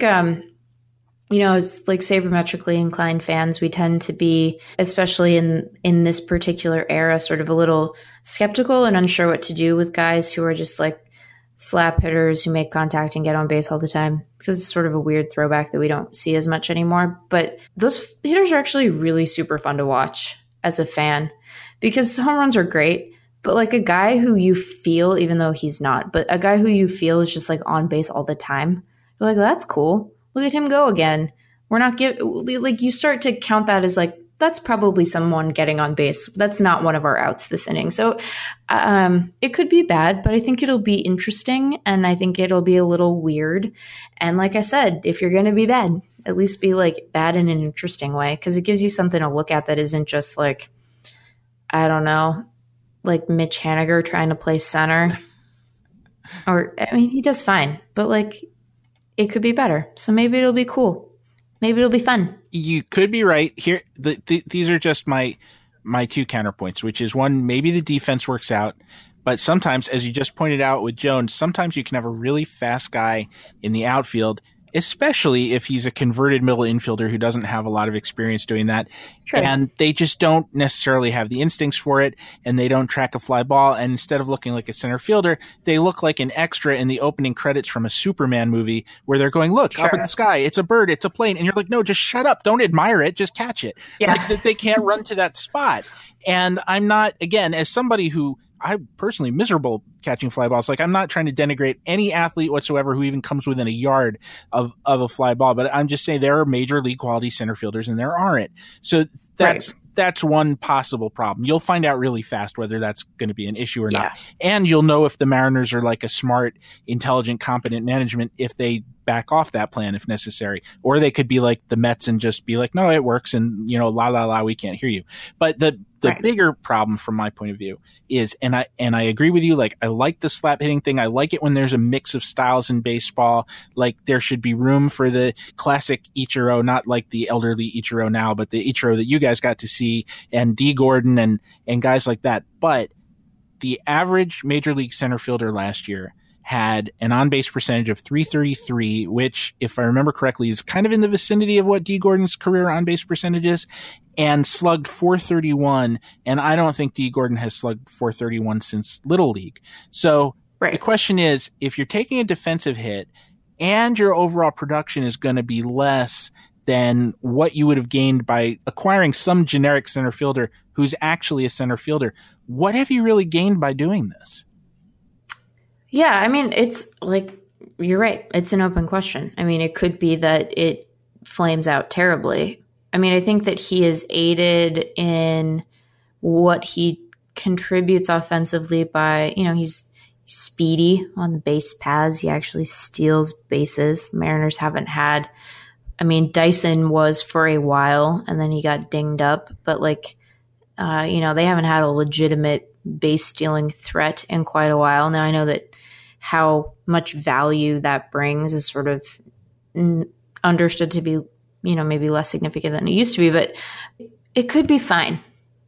it's like sabermetrically inclined fans, we tend to be, especially in this particular era, sort of a little skeptical and unsure what to do with guys who are just like slap hitters who make contact and get on base all the time, because it's sort of a weird throwback that we don't see as much anymore. But those hitters are actually really super fun to watch as a fan, because home runs are great, but like a guy who you feel, even though he's not, but a guy who you feel is just like on base all the time, you're like, that's cool. Look at him go again. We're not like, you start to count that as like, that's probably someone getting on base. That's not one of our outs this inning. So it could be bad, but I think it'll be interesting, and I think it'll be a little weird. And like I said, if you're going to be bad, at least be like bad in an interesting way, because it gives you something to look at that isn't just like, I don't know, like Mitch Haniger trying to play center. Or, I mean, he does fine, but like, it could be better. So maybe it'll be cool. Maybe it'll be fun. You could be right here. These are just my two counterpoints, which is, one, maybe the defense works out, but sometimes, as you just pointed out with Jones, sometimes you can have a really fast guy in the outfield, especially if he's a converted middle infielder who doesn't have a lot of experience doing that. Sure. And they just don't necessarily have the instincts for it, and they don't track a fly ball. And instead of looking like a center fielder, they look like an extra in the opening credits from a Superman movie, where they're going, look, sure, up in the sky, it's a bird, it's a plane. And you're like, no, just shut up. Don't admire it. Just catch it. Yeah. Like, they can't run to that spot. And I'm not, again, as somebody who, I'm personally miserable catching fly balls. Like, I'm not trying to denigrate any athlete whatsoever who even comes within a yard of a fly ball, but I'm just saying there are major league quality center fielders and there aren't. So that's one possible problem. You'll find out really fast whether that's going to be an issue or not. And you'll know if the Mariners are like a smart, intelligent, competent management if they back off that plan if necessary. Or they could be like the Mets and just be like, no, it works, and we can't hear you. But the bigger problem from my point of view is, and I agree with you, like, I like the slap hitting thing. I like it when there's a mix of styles in baseball. Like, there should be room for the classic Ichiro, not like the elderly Ichiro now, but the Ichiro that you guys got to see, and D. Gordon and guys like that. But the average major league center fielder last year had an on-base percentage of .333, which, if I remember correctly, is kind of in the vicinity of what D. Gordon's career on-base percentage is, and slugged .431, and I don't think D. Gordon has slugged .431 since Little League. So the question is, if you're taking a defensive hit and your overall production is going to be less than what you would have gained by acquiring some generic center fielder who's actually a center fielder, what have you really gained by doing this? Yeah, I mean, it's like, you're right. It's an open question. I mean, it could be that it flames out terribly. I mean, I think that he is aided in what he contributes offensively by, he's speedy on the base paths. He actually steals bases. The Mariners haven't had, I mean, Dyson was for a while and then he got dinged up, but like, they haven't had a legitimate base stealing threat in quite a while. Now, I know that how much value that brings is sort of understood to be, maybe less significant than it used to be, but it could be fine.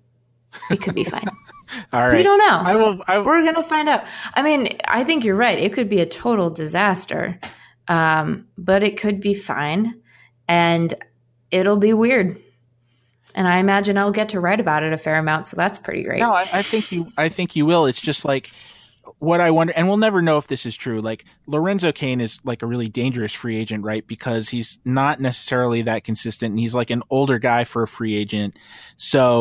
It could be fine. All right. We don't know. We're going to find out. I mean, I think you're right. It could be a total disaster, but it could be fine, and it'll be weird. And I imagine I'll get to write about it a fair amount, so that's pretty great. No, I think you will. It's just like what I wonder, and we'll never know if this is true. Like, Lorenzo Cain is like a really dangerous free agent, right? Because he's not necessarily that consistent, and he's like an older guy for a free agent. So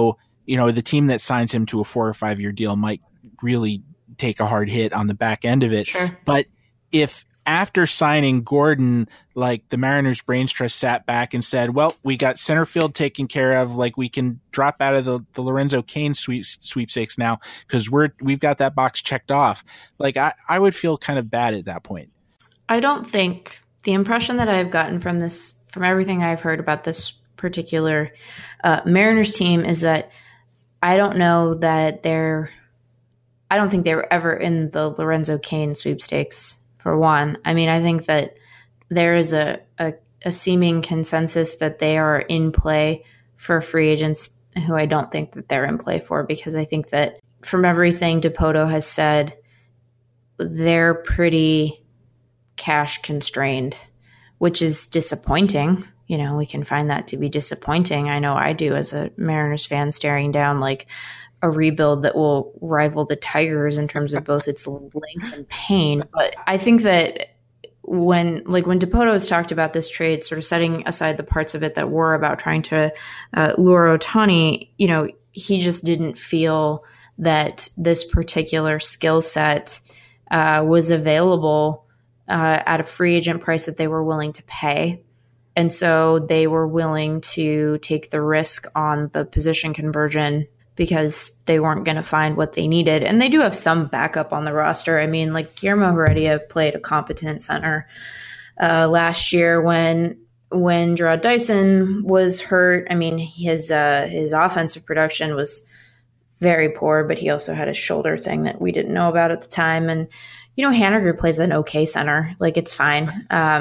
the team that signs him to a 4 or 5 year deal might really take a hard hit on the back end of it. Sure. But if after signing Gordon, like the Mariners Brains Trust sat back and said, well, we got center field taken care of, like we can drop out of the Lorenzo Cain sweepstakes now because we've got that box checked off. Like I would feel kind of bad at that point. I don't think the impression that I've gotten from everything I've heard about this particular Mariners team is that I don't think they were ever in the Lorenzo Cain sweepstakes. For one, I mean, I think that there is a seeming consensus that they are in play for free agents who I don't think that they're in play for, because I think that from everything Dipoto has said, they're pretty cash constrained, which is disappointing. We can find that to be disappointing. I know I do as a Mariners fan, staring down like a rebuild that will rival the Tigers in terms of both its length and pain. But I think that when Dipoto has talked about this trade, sort of setting aside the parts of it that were about trying to lure Ohtani, he just didn't feel that this particular skill set was available at a free agent price that they were willing to pay. And so they were willing to take the risk on the position conversion because they weren't going to find what they needed. And they do have some backup on the roster. I mean, like Guillermo Heredia played a competent center last year when Jarrod Dyson was hurt. I mean, his offensive production was very poor, but he also had a shoulder thing that we didn't know about at the time. And, Haniger plays an okay center. Like, it's fine.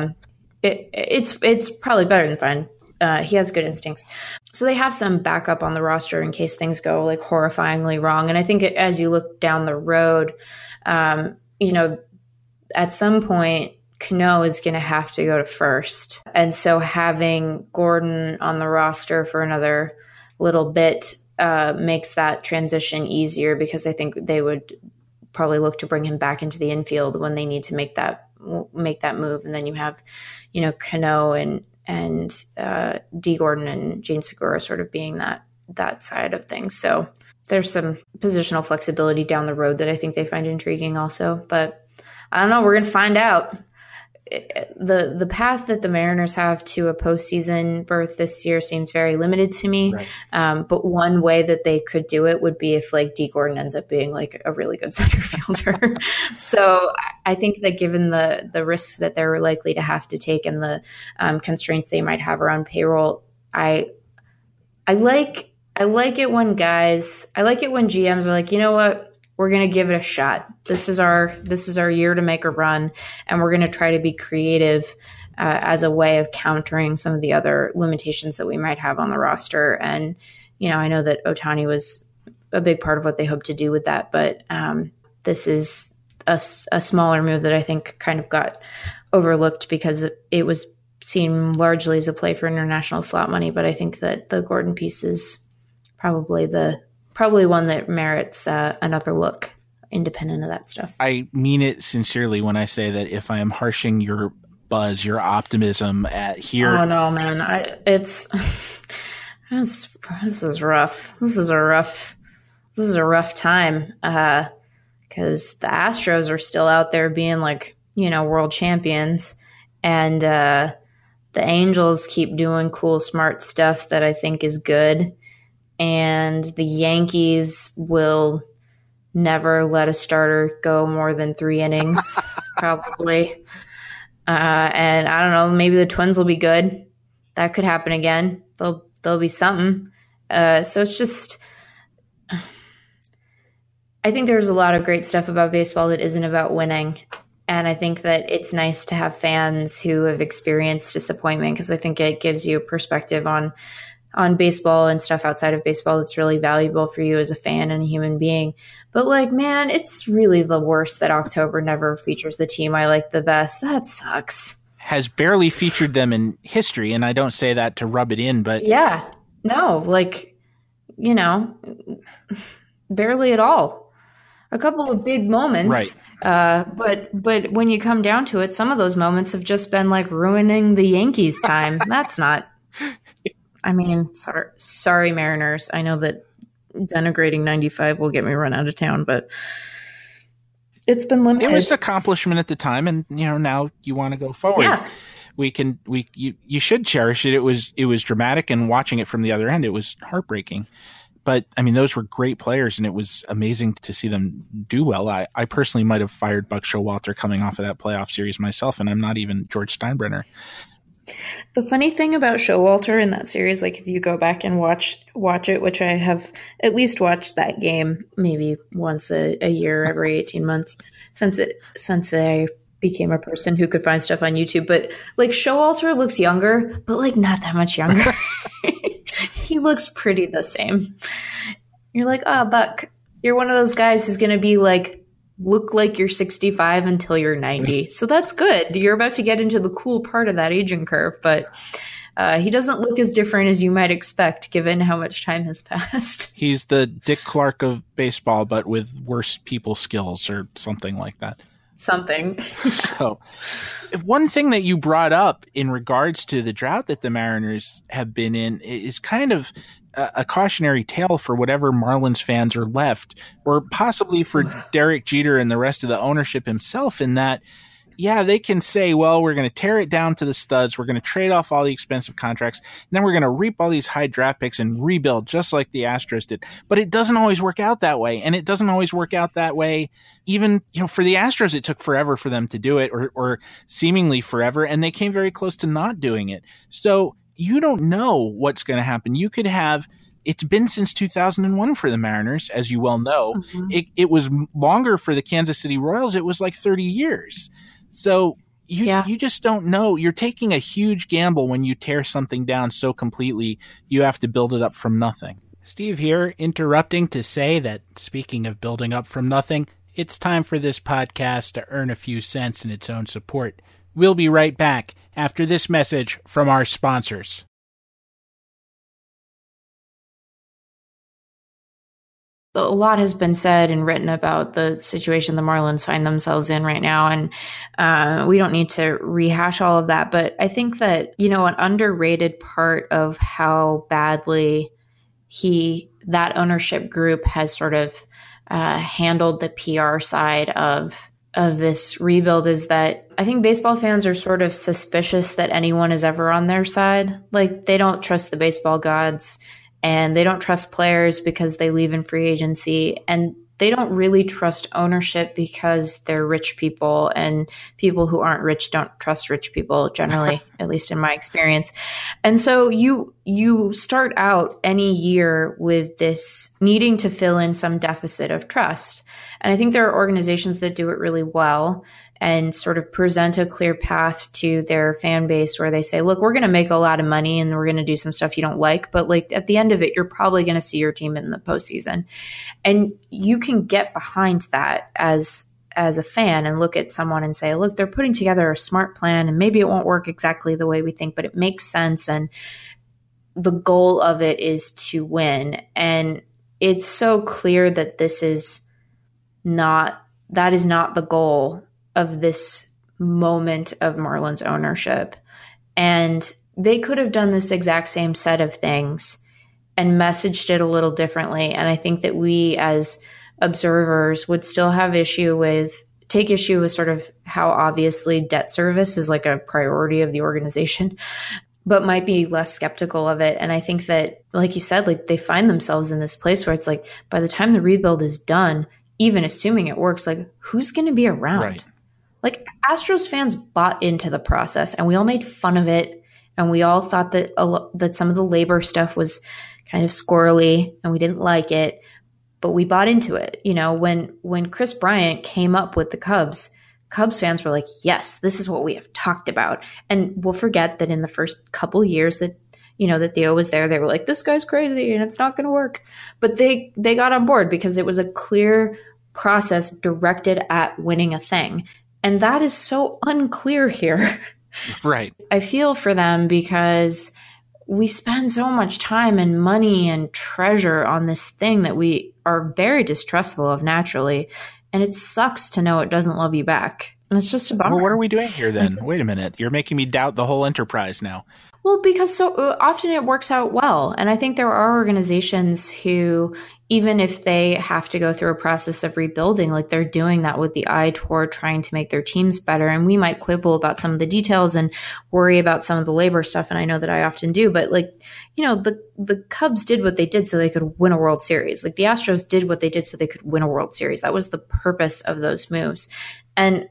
It's probably better than fine. He has good instincts. So they have some backup on the roster in case things go like horrifyingly wrong. And I think as you look down the road, at some point, Cano is going to have to go to first. And so having Gordon on the roster for another little bit makes that transition easier, because I think they would probably look to bring him back into the infield when they need to make that move. And then you have, Cano and D. Gordon and Gene Segura sort of being that side of things. So there's some positional flexibility down the road that I think they find intriguing also. But I don't know. We're going to find out. The path that the Mariners have to a postseason berth this year seems very limited to me. Right. But one way that they could do it would be if like D. Gordon ends up being like a really good center fielder. So I think that given the risks that they're likely to have to take and the constraints they might have around payroll, I like it when GMs are like, you know what? We're going to give it a shot. This is our year to make a run, and we're going to try to be creative as a way of countering some of the other limitations that we might have on the roster. And, I know that Ohtani was a big part of what they hope to do with that, but this is a smaller move that I think kind of got overlooked because it was seen largely as a play for international slot money. But I think that the Gordon piece is probably one that merits another look, independent of that stuff. I mean it sincerely when I say that if I am harshing your buzz, your optimism at here. Oh no, man! This is rough. This is a rough time because the Astros are still out there being like world champions, and the Angels keep doing cool, smart stuff that I think is good. And the Yankees will never let a starter go more than 3 innings, probably. And I don't know, maybe the Twins will be good. That could happen again. There'll be something. So it's just, I think there's a lot of great stuff about baseball that isn't about winning. And I think that it's nice to have fans who have experienced disappointment, because I think it gives you a perspective on baseball and stuff outside of baseball that's really valuable for you as a fan and a human being. But like, man, it's really the worst that October never features the team I like the best. That sucks. Has barely featured them in history, and I don't say that to rub it in, but yeah, no, like, barely at all. A couple of big moments, right? But when you come down to it, some of those moments have just been like ruining the Yankees' time. That's not. I mean, sorry, Mariners. I know that denigrating 95 will get me run out of town, but it's been limited. It was an accomplishment at the time, and now you want to go forward. Yeah. You should cherish it. It was dramatic, and watching it from the other end, it was heartbreaking. But I mean, those were great players, and it was amazing to see them do well. I personally might have fired Buck Showalter coming off of that playoff series myself, and I'm not even George Steinbrenner. The funny thing about Showalter in that series, like if you go back and watch it, which I have at least watched that game maybe once a year, every 18 months since I became a person who could find stuff on YouTube. But like Showalter looks younger, but like not that much younger. He looks pretty the same. You're like, Buck, you're one of those guys who's going to be like, look like you're 65 until you're 90. So that's good. You're about to get into the cool part of that aging curve, but he doesn't look as different as you might expect given how much time has passed. He's the Dick Clark of baseball, but with worse people skills or something like that. Something. So one thing that you brought up in regards to the drought that the Mariners have been in is kind of a cautionary tale for whatever Marlins fans are left, or possibly for Derek Jeter and the rest of the ownership himself, in that, yeah, they can say, well, we're going to tear it down to the studs. We're going to trade off all the expensive contracts. And then we're going to reap all these high draft picks and rebuild just like the Astros did. But it doesn't always work out that way. And it doesn't always work out that way. Even, for the Astros, it took forever for them to do it, or seemingly forever. And they came very close to not doing it. So you don't know what's going to happen. You could have, it's been since 2001 for the Mariners, as you well know. Mm-hmm. It was longer for the Kansas City Royals. It was like 30 years. So you just don't know. You're taking a huge gamble when you tear something down so completely. You have to build it up from nothing. Steve here, interrupting to say that, speaking of building up from nothing, it's time for this podcast to earn a few cents in its own support. We'll be right back after this message from our sponsors. A lot has been said and written about the situation the Marlins find themselves in right now, and we don't need to rehash all of that. But I think that, an underrated part of how badly that ownership group has sort of handled the PR side of this rebuild is that I think baseball fans are sort of suspicious that anyone is ever on their side. Like, they don't trust the baseball gods, and they don't trust players because they leave in free agency, and they don't really trust ownership because they're rich people, and people who aren't rich don't trust rich people generally, at least in my experience. And so you start out any year with this needing to fill in some deficit of trust. And I think there are organizations that do it really well and sort of present a clear path to their fan base where they say, look, we're going to make a lot of money and we're going to do some stuff you don't like. But like at the end of it, you're probably going to see your team in the postseason. And you can get behind that as a fan and look at someone and say, look, they're putting together a smart plan and maybe it won't work exactly the way we think, but it makes sense. And the goal of it is to win. And it's so clear that that is not the goal of this moment of Marlins ownership. And they could have done this exact same set of things and messaged it a little differently. And I think that we as observers would still take issue with sort of how obviously debt service is like a priority of the organization, but might be less skeptical of it. And I think that, like you said, like they find themselves in this place where it's like, by the time the rebuild is done, even assuming it works, like who's going to be around? Right. Like Astros fans bought into the process and we all made fun of it. And we all thought that some of the labor stuff was kind of squirrely and we didn't like it, but we bought into it. When Chris Bryant came up with the Cubs fans were like, yes, this is what we have talked about. And we'll forget that in the first couple years that Theo was there, they were like, this guy's crazy and it's not going to work. But they got on board because it was a clear process directed at winning a thing. And that is so unclear here. Right. I feel for them because we spend so much time and money and treasure on this thing that we are very distrustful of naturally. And it sucks to know it doesn't love you back. And it's just a bummer. Well, what are we doing here then? Wait a minute. You're making me doubt the whole enterprise now. Well, because so often it works out well. And I think there are organizations who, even if they have to go through a process of rebuilding, like they're doing that with the eye toward trying to make their teams better. And we might quibble about some of the details and worry about some of the labor stuff. And I know that I often do, but like, the Cubs did what they did so they could win a World Series. Like the Astros did what they did so they could win a World Series. That was the purpose of those moves. And,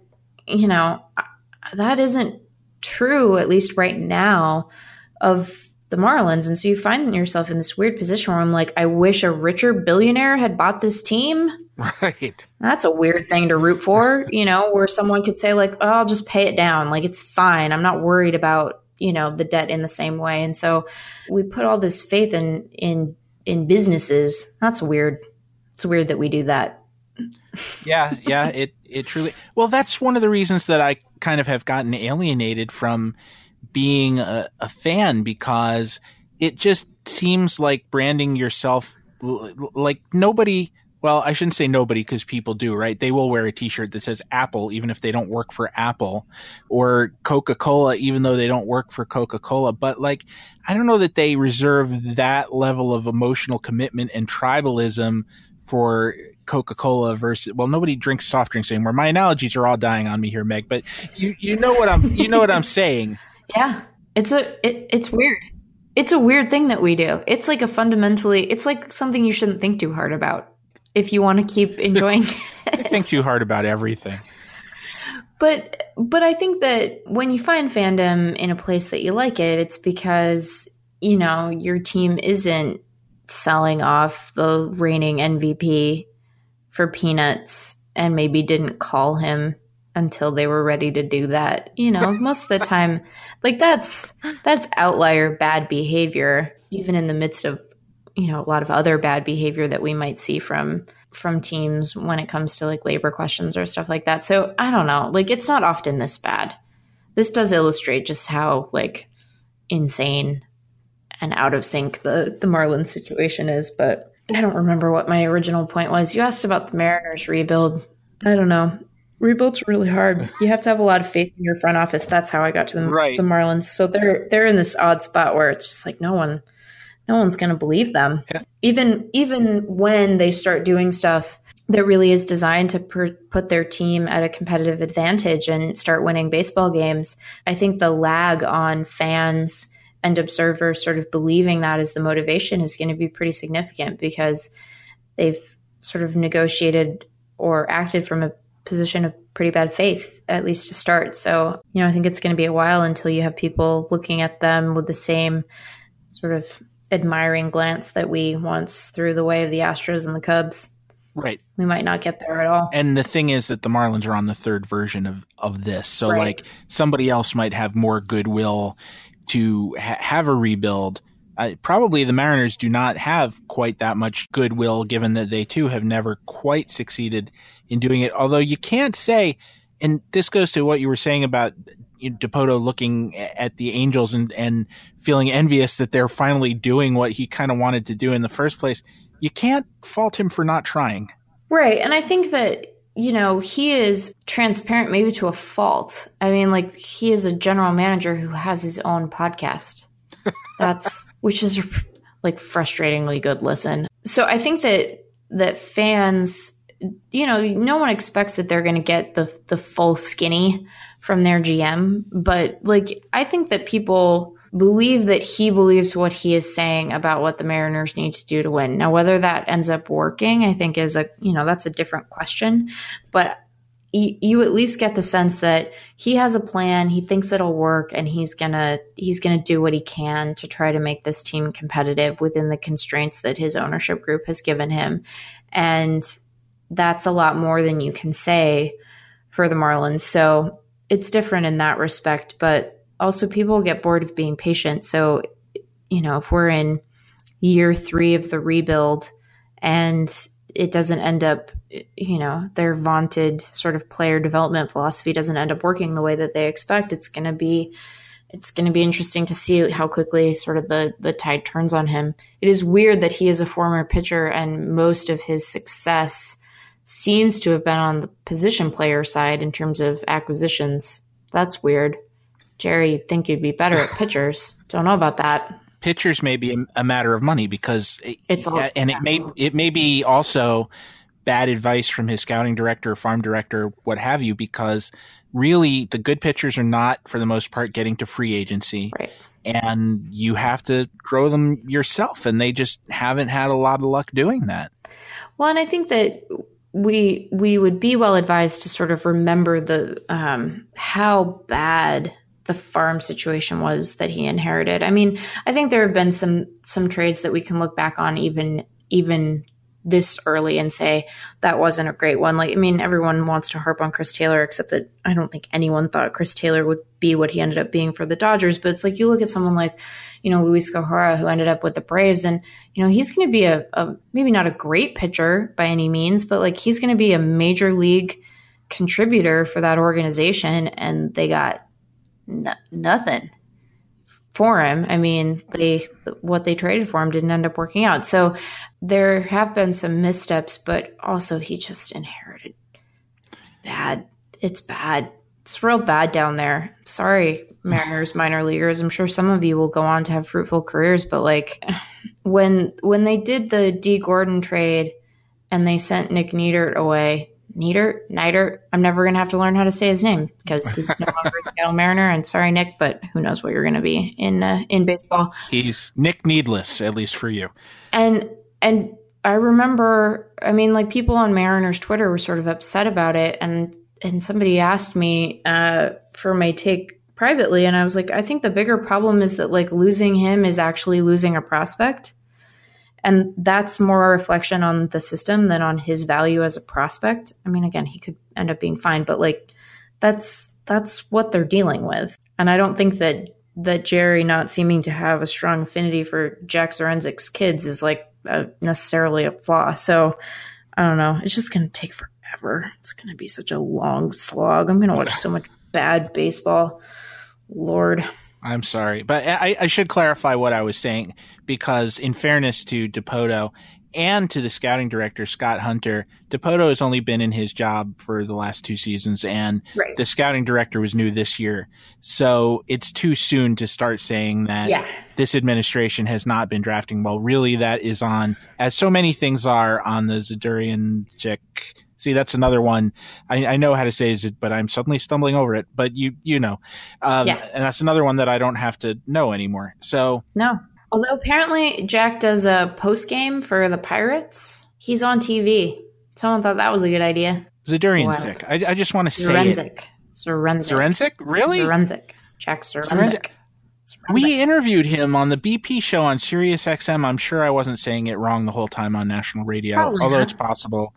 that isn't true, at least right now, of the Marlins. And so you find yourself in this weird position where I'm like, I wish a richer billionaire had bought this team. Right. That's a weird thing to root for, where someone could say like, oh, I'll just pay it down. Like, it's fine. I'm not worried about, the debt in the same way. And so we put all this faith in businesses. That's weird. It's weird that we do that. Yeah. It truly, well, that's one of the reasons that I kind of have gotten alienated from being a fan, because it just seems like branding yourself like nobody. Well, I shouldn't say nobody, because people do, right? They will wear a t-shirt that says Apple, even if they don't work for Apple, or Coca-Cola, even though they don't work for Coca-Cola. But like, I don't know that they reserve that level of emotional commitment and tribalism for Coca-Cola versus, well, nobody drinks soft drinks anymore. My analogies are all dying on me here, Meg, but you know what I'm saying. Yeah. It's weird. It's a weird thing that we do. It's like it's like something you shouldn't think too hard about if you want to keep enjoying it. I think too hard about everything. But I think that when you find fandom in a place that you like it, it's because, your team isn't selling off the reigning MVP for peanuts and maybe didn't call him until they were ready to do that. Most of the time, like that's outlier bad behavior, even in the midst of, a lot of other bad behavior that we might see from teams when it comes to like labor questions or stuff like that. So I don't know, like it's not often this bad. This does illustrate just how like insane and out of sync the Marlins situation is. But I don't remember what my original point was. You asked about the Mariners rebuild. I don't know. Rebuild's really hard. You have to have a lot of faith in your front office. That's how I got to the Marlins. So they're in this odd spot where it's just like no one's going to believe them. Yeah. Even when they start doing stuff that really is designed to put their team at a competitive advantage and start winning baseball games, I think the lag on fans and observers sort of believing that as the motivation is going to be pretty significant, because they've sort of negotiated or acted from a position of pretty bad faith, at least to start. So, I think it's going to be a while until you have people looking at them with the same sort of admiring glance that we once threw the way of the Astros and the Cubs. Right. We might not get there at all. And the thing is that the Marlins are on the third version of this. So like somebody else might have more goodwill to have a rebuild. Probably the Mariners do not have quite that much goodwill, given that they too have never quite succeeded in doing it. Although you can't say, and this goes to what you were saying about Dipoto looking at the Angels and feeling envious that they're finally doing what he kind of wanted to do in the first place. You can't fault him for not trying. Right. And I think that, he is transparent maybe to a fault. I mean, like, he is a general manager who has his own podcast. Which is like frustratingly good listen. So I think that fans, no one expects that they're going to get the full skinny from their GM, but like, I think that people believe that he believes what he is saying about what the Mariners need to do to win. Now, whether that ends up working, I think is that's a different question, but you at least get the sense that he has a plan. He thinks it'll work, and he's gonna do what he can to try to make this team competitive within the constraints that his ownership group has given him. And that's a lot more than you can say for the Marlins. So it's different in that respect, but also people get bored of being patient. So, if we're in year 3 of the rebuild and it doesn't end up, their vaunted sort of player development philosophy doesn't end up working the way that they expect, it's going to be interesting to see how quickly sort of the tide turns on him. It is weird that he is a former pitcher and most of his success seems to have been on the position player side in terms of acquisitions. That's weird. Jerry, you'd think you'd be better at pitchers. Don't know about that. Pitchers may be a matter of money because it may be also bad advice from his scouting director, farm director, what have you, because really the good pitchers are not, for the most part, getting to free agency. Right. And you have to grow them yourself, and they just haven't had a lot of luck doing that. Well, and I think that we would be well advised to sort of remember the how bad the farm situation was that he inherited. I mean, I think there have been some trades that we can look back on even this early and say that wasn't a great one. Like, I mean, everyone wants to harp on Chris Taylor, except that I don't think anyone thought Chris Taylor would be what he ended up being for the Dodgers. But it's like you look at someone like, Luis Gohara, who ended up with the Braves, and he's going to be a maybe not a great pitcher by any means, but like he's going to be a major league contributor for that organization, and they got nothing for him. I mean, what they traded for him didn't end up working out. So there have been some missteps, but also he just inherited bad. It's bad. It's real bad down there. Sorry, Mariners minor leaguers. I'm sure some of you will go on to have fruitful careers, but like when they did the D. Gordon trade and they sent Nick Neidert away, Neidert. I'm never going to have to learn how to say his name because he's no longer a Seattle Mariner. And sorry, Nick, but who knows what you're going to be in baseball. He's Nick Needless, at least for you. And I remember, I mean, like people on Mariners Twitter were sort of upset about it. And somebody asked me for my take privately. And I was like, I think the bigger problem is that like losing him is actually losing a prospect. And that's more a reflection on the system than on his value as a prospect. I mean, again, he could end up being fine, but like that's what they're dealing with. And I don't think that Jerry not seeming to have a strong affinity for Jack Zarenzik's kids is like necessarily a flaw. So I don't know. It's just going to take forever. It's going to be such a long slog. I'm going to watch so much bad baseball. Lord. I'm sorry, but I should clarify what I was saying, because in fairness to Dipoto and to the scouting director, Scott Hunter, Dipoto has only been in his job for the last 2 seasons, and right. The scouting director was new this year. So it's too soon to start saying that this administration has not been drafting well. Really, that is on, as so many things are, on the Zadurian-Chick. See, that's another one. I know how to say it, but I'm suddenly stumbling over it. But you know. And that's another one that I don't have to know anymore. So no. Although apparently Jack does a post game for the Pirates. He's on TV. Someone thought that was a good idea. Zadurian-Chick. I just want to say it. Zarenzik? Really? Zarenzik. Jack Zarenzik. We interviewed him on the BP show on Sirius XM. I'm sure I wasn't saying it wrong the whole time on national radio, although it's possible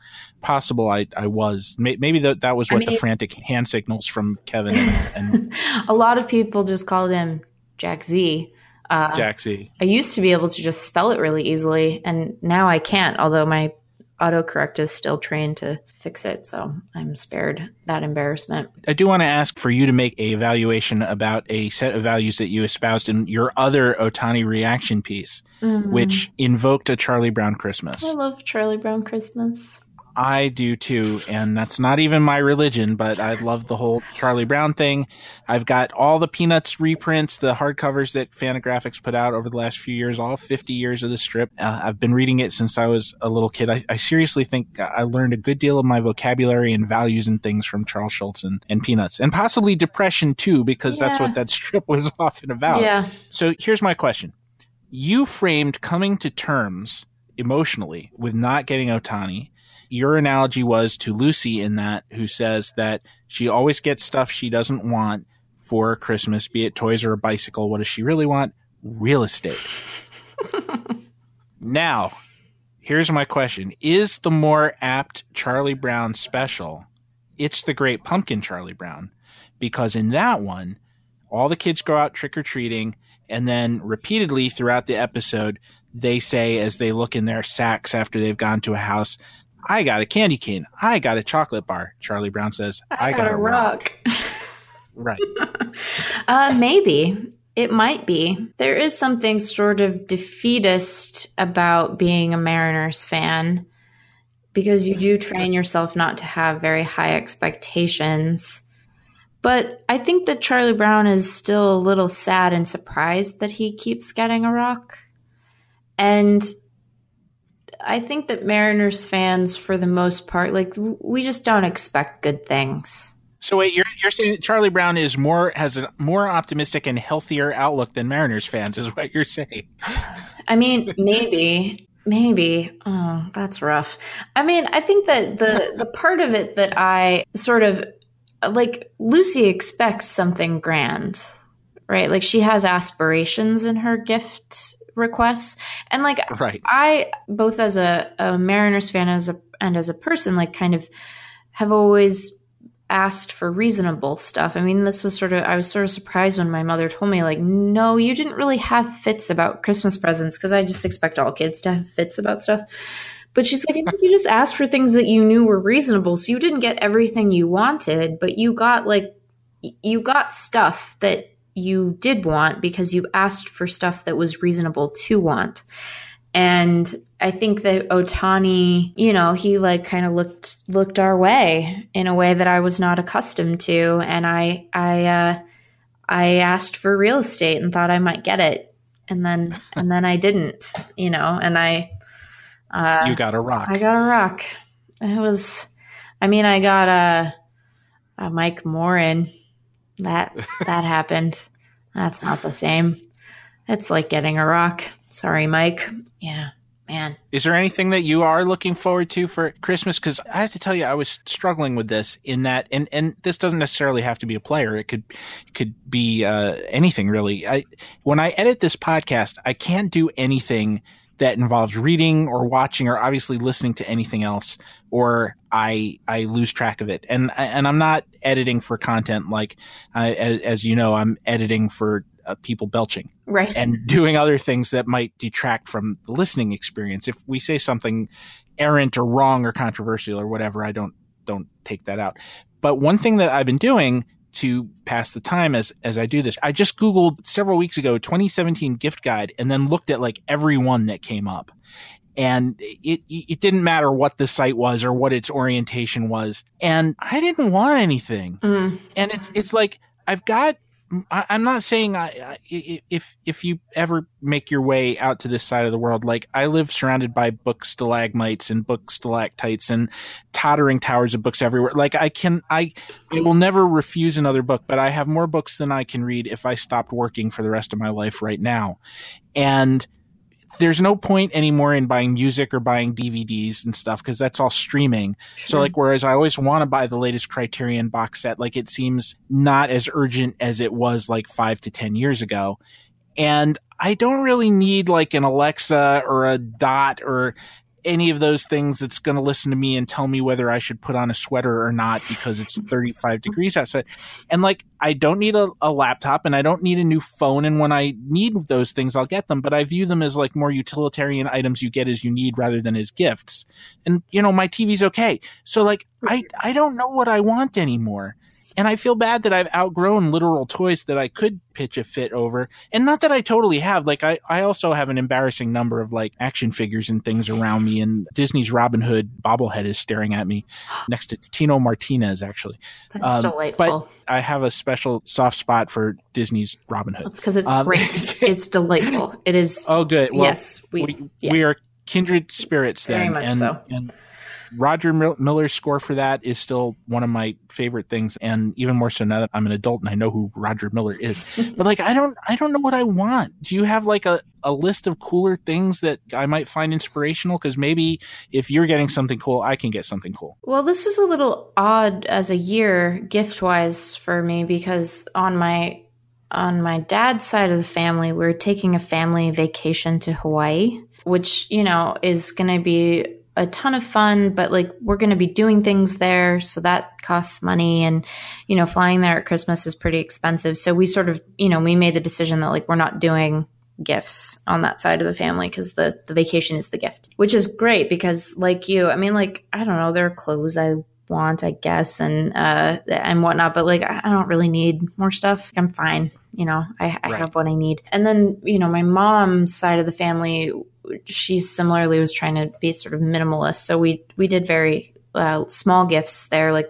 I was. Maybe that was what the frantic hand signals from Kevin and a lot of people just called him Jack Z. Jack Z. I used to be able to just spell it really easily, and now I can't, although my autocorrect is still trained to fix it, so I'm spared that embarrassment. I do want to ask for you to make a evaluation about a set of values that you espoused in your other Ohtani reaction piece, which invoked a Charlie Brown Christmas. I love Charlie Brown Christmas. I do too, and that's not even my religion, but I love the whole Charlie Brown thing. I've got all the Peanuts reprints, the hardcovers that Fantagraphics put out over the last few years, all 50 years of the strip. I've been reading it since I was a little kid. I seriously think I learned a good deal of my vocabulary and values and things from Charles Schultz and Peanuts, and possibly Depression too, because that's what that strip was often about. Yeah. So here's my question. You framed coming to terms emotionally with not getting Ohtani. Your analogy was to Lucy in that, who says that she always gets stuff she doesn't want for Christmas, be it toys or a bicycle. What does she really want? Real estate. Now, here's my question. Is the more apt Charlie Brown special, It's the Great Pumpkin Charlie Brown? Because in that one, all the kids go out trick-or-treating, and then repeatedly throughout the episode, they say, as they look in their sacks after they've gone to a house, I got a candy cane. I got a chocolate bar. Charlie Brown says, I got a rock. Right. Maybe. It might be. There is something sort of defeatist about being a Mariners fan, because you do train yourself not to have very high expectations. But I think that Charlie Brown is still a little sad and surprised that he keeps getting a rock. And I think that Mariners fans, for the most part, like, we just don't expect good things. So wait, you're saying that Charlie Brown has a more optimistic and healthier outlook than Mariners fans, is what you're saying? I mean, maybe. Oh, that's rough. I mean, I think that the part of it that I sort of like, Lucy expects something grand, right? Like, she has aspirations in her gift requests, and like, right. I, both as a Mariners fan and as a person, like, kind of have always asked for reasonable stuff. I mean, I was sort of surprised when my mother told me, like, no, you didn't really have fits about Christmas presents, because I just expect all kids to have fits about stuff. But she's like, you just asked for things that you knew were reasonable, so you didn't get everything you wanted, but you got stuff that you did want because you asked for stuff that was reasonable to want. And I think that Ohtani, he like kind of looked our way in a way that I was not accustomed to. And I asked for real estate and thought I might get it. And then I didn't, and you got a rock. I got a rock. I got a Mike Morin. That happened. That's not the same. It's like getting a rock. Sorry, Mike. Yeah, man. Is there anything that you are looking forward to for Christmas? Because I have to tell you, I was struggling with this in that, and this doesn't necessarily have to be a player. It could be anything, really. When I edit this podcast, I can't do anything that involves reading or watching or obviously listening to anything else, or I lose track of it. And I'm not editing for content like, as you know, I'm editing for people belching, right, and doing other things that might detract from the listening experience. If we say something errant or wrong or controversial or whatever, I don't take that out. But one thing that I've been doing to pass the time as I do this, I just Googled several weeks ago 2017 gift guide, and then looked at like every one that came up. And it didn't matter what the site was or what its orientation was. And I didn't want anything. And it's like, I'm not saying if you ever make your way out to this side of the world, like, I live surrounded by book stalagmites and book stalactites and tottering towers of books everywhere. Like, I will never refuse another book, but I have more books than I can read if I stopped working for the rest of my life right now. And there's no point anymore in buying music or buying DVDs and stuff, because that's all streaming. Sure. So like, whereas I always want to buy the latest Criterion box set, like, it seems not as urgent as it was like 5 to 10 years ago. And I don't really need like an Alexa or a Dot or any of those things that's going to listen to me and tell me whether I should put on a sweater or not because it's 35 degrees outside. And like, I don't need a laptop, and I don't need a new phone. And when I need those things, I'll get them, but I view them as like more utilitarian items you get as you need rather than as gifts. And my TV's okay. So like, I don't know what I want anymore. And I feel bad that I've outgrown literal toys that I could pitch a fit over. And not that I totally have. Like, I also have an embarrassing number of like action figures and things around me. And Disney's Robin Hood bobblehead is staring at me next to Tino Martinez, actually. That's delightful. But I have a special soft spot for Disney's Robin Hood. That's because it's great. It's delightful. It is. Oh, good. Well, yes. We are kindred spirits then. Very much so. And Roger Miller's score for that is still one of my favorite things, and even more so now that I'm an adult and I know who Roger Miller is. But like, I don't know what I want. Do you have like a list of cooler things that I might find inspirational? Because maybe if you're getting something cool, I can get something cool. Well, this is a little odd as a year gift-wise for me, because on my dad's side of the family, we're taking a family vacation to Hawaii, which, is going to be a ton of fun, but like, we're going to be doing things there. So that costs money, and, flying there at Christmas is pretty expensive. So we sort of, we made the decision that like, we're not doing gifts on that side of the family, because the vacation is the gift, which is great because like you, I mean, like, I don't know, there are clothes I want, I guess, and whatnot, but like, I don't really need more stuff. I'm fine. I have what I need. And then, my mom's side of the family, she similarly was trying to be sort of minimalist. So we did very small gifts there, like,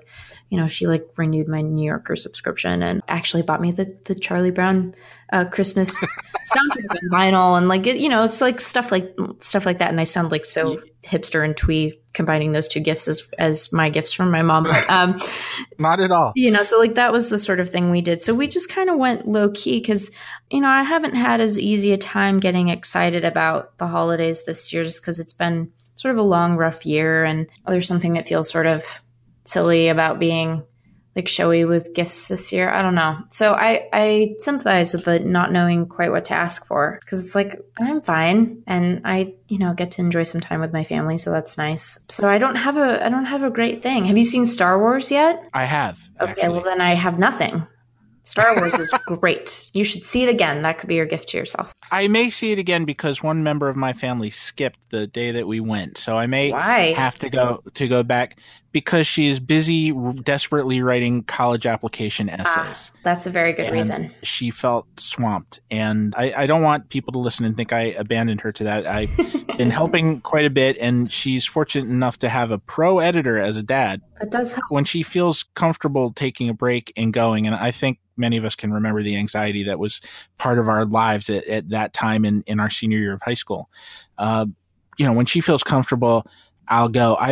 she like renewed my New Yorker subscription and actually bought me the Charlie Brown Christmas soundtrack and vinyl, and like it's like stuff like that. And I sound like so hipster and twee combining those two gifts as my gifts from my mom. But, not at all. So like that was the sort of thing we did. So we just kind of went low key because I haven't had as easy a time getting excited about the holidays this year, just because it's been sort of a long, rough year, and there's something that feels sort of silly about being like showy with gifts this year. I don't know. So I sympathize with the not knowing quite what to ask for, because it's like, I'm fine. And I, get to enjoy some time with my family. So that's nice. So I don't have a great thing. Have you seen Star Wars yet? I have. Okay. Actually. Well, then I have nothing. Star Wars is great. You should see it again. That could be your gift to yourself. I may see it again because one member of my family skipped the day that we went. So I may have to go back because she is busy desperately writing college application essays. That's a very good reason. She felt swamped. And I don't want people to listen and think I abandoned her to that. I've been helping quite a bit, and she's fortunate enough to have a pro editor as a dad. That does help. When she feels comfortable taking a break and going, and I think many of us can remember the anxiety that was part of our lives at that time in our senior year of high school. When she feels comfortable, I'll go. I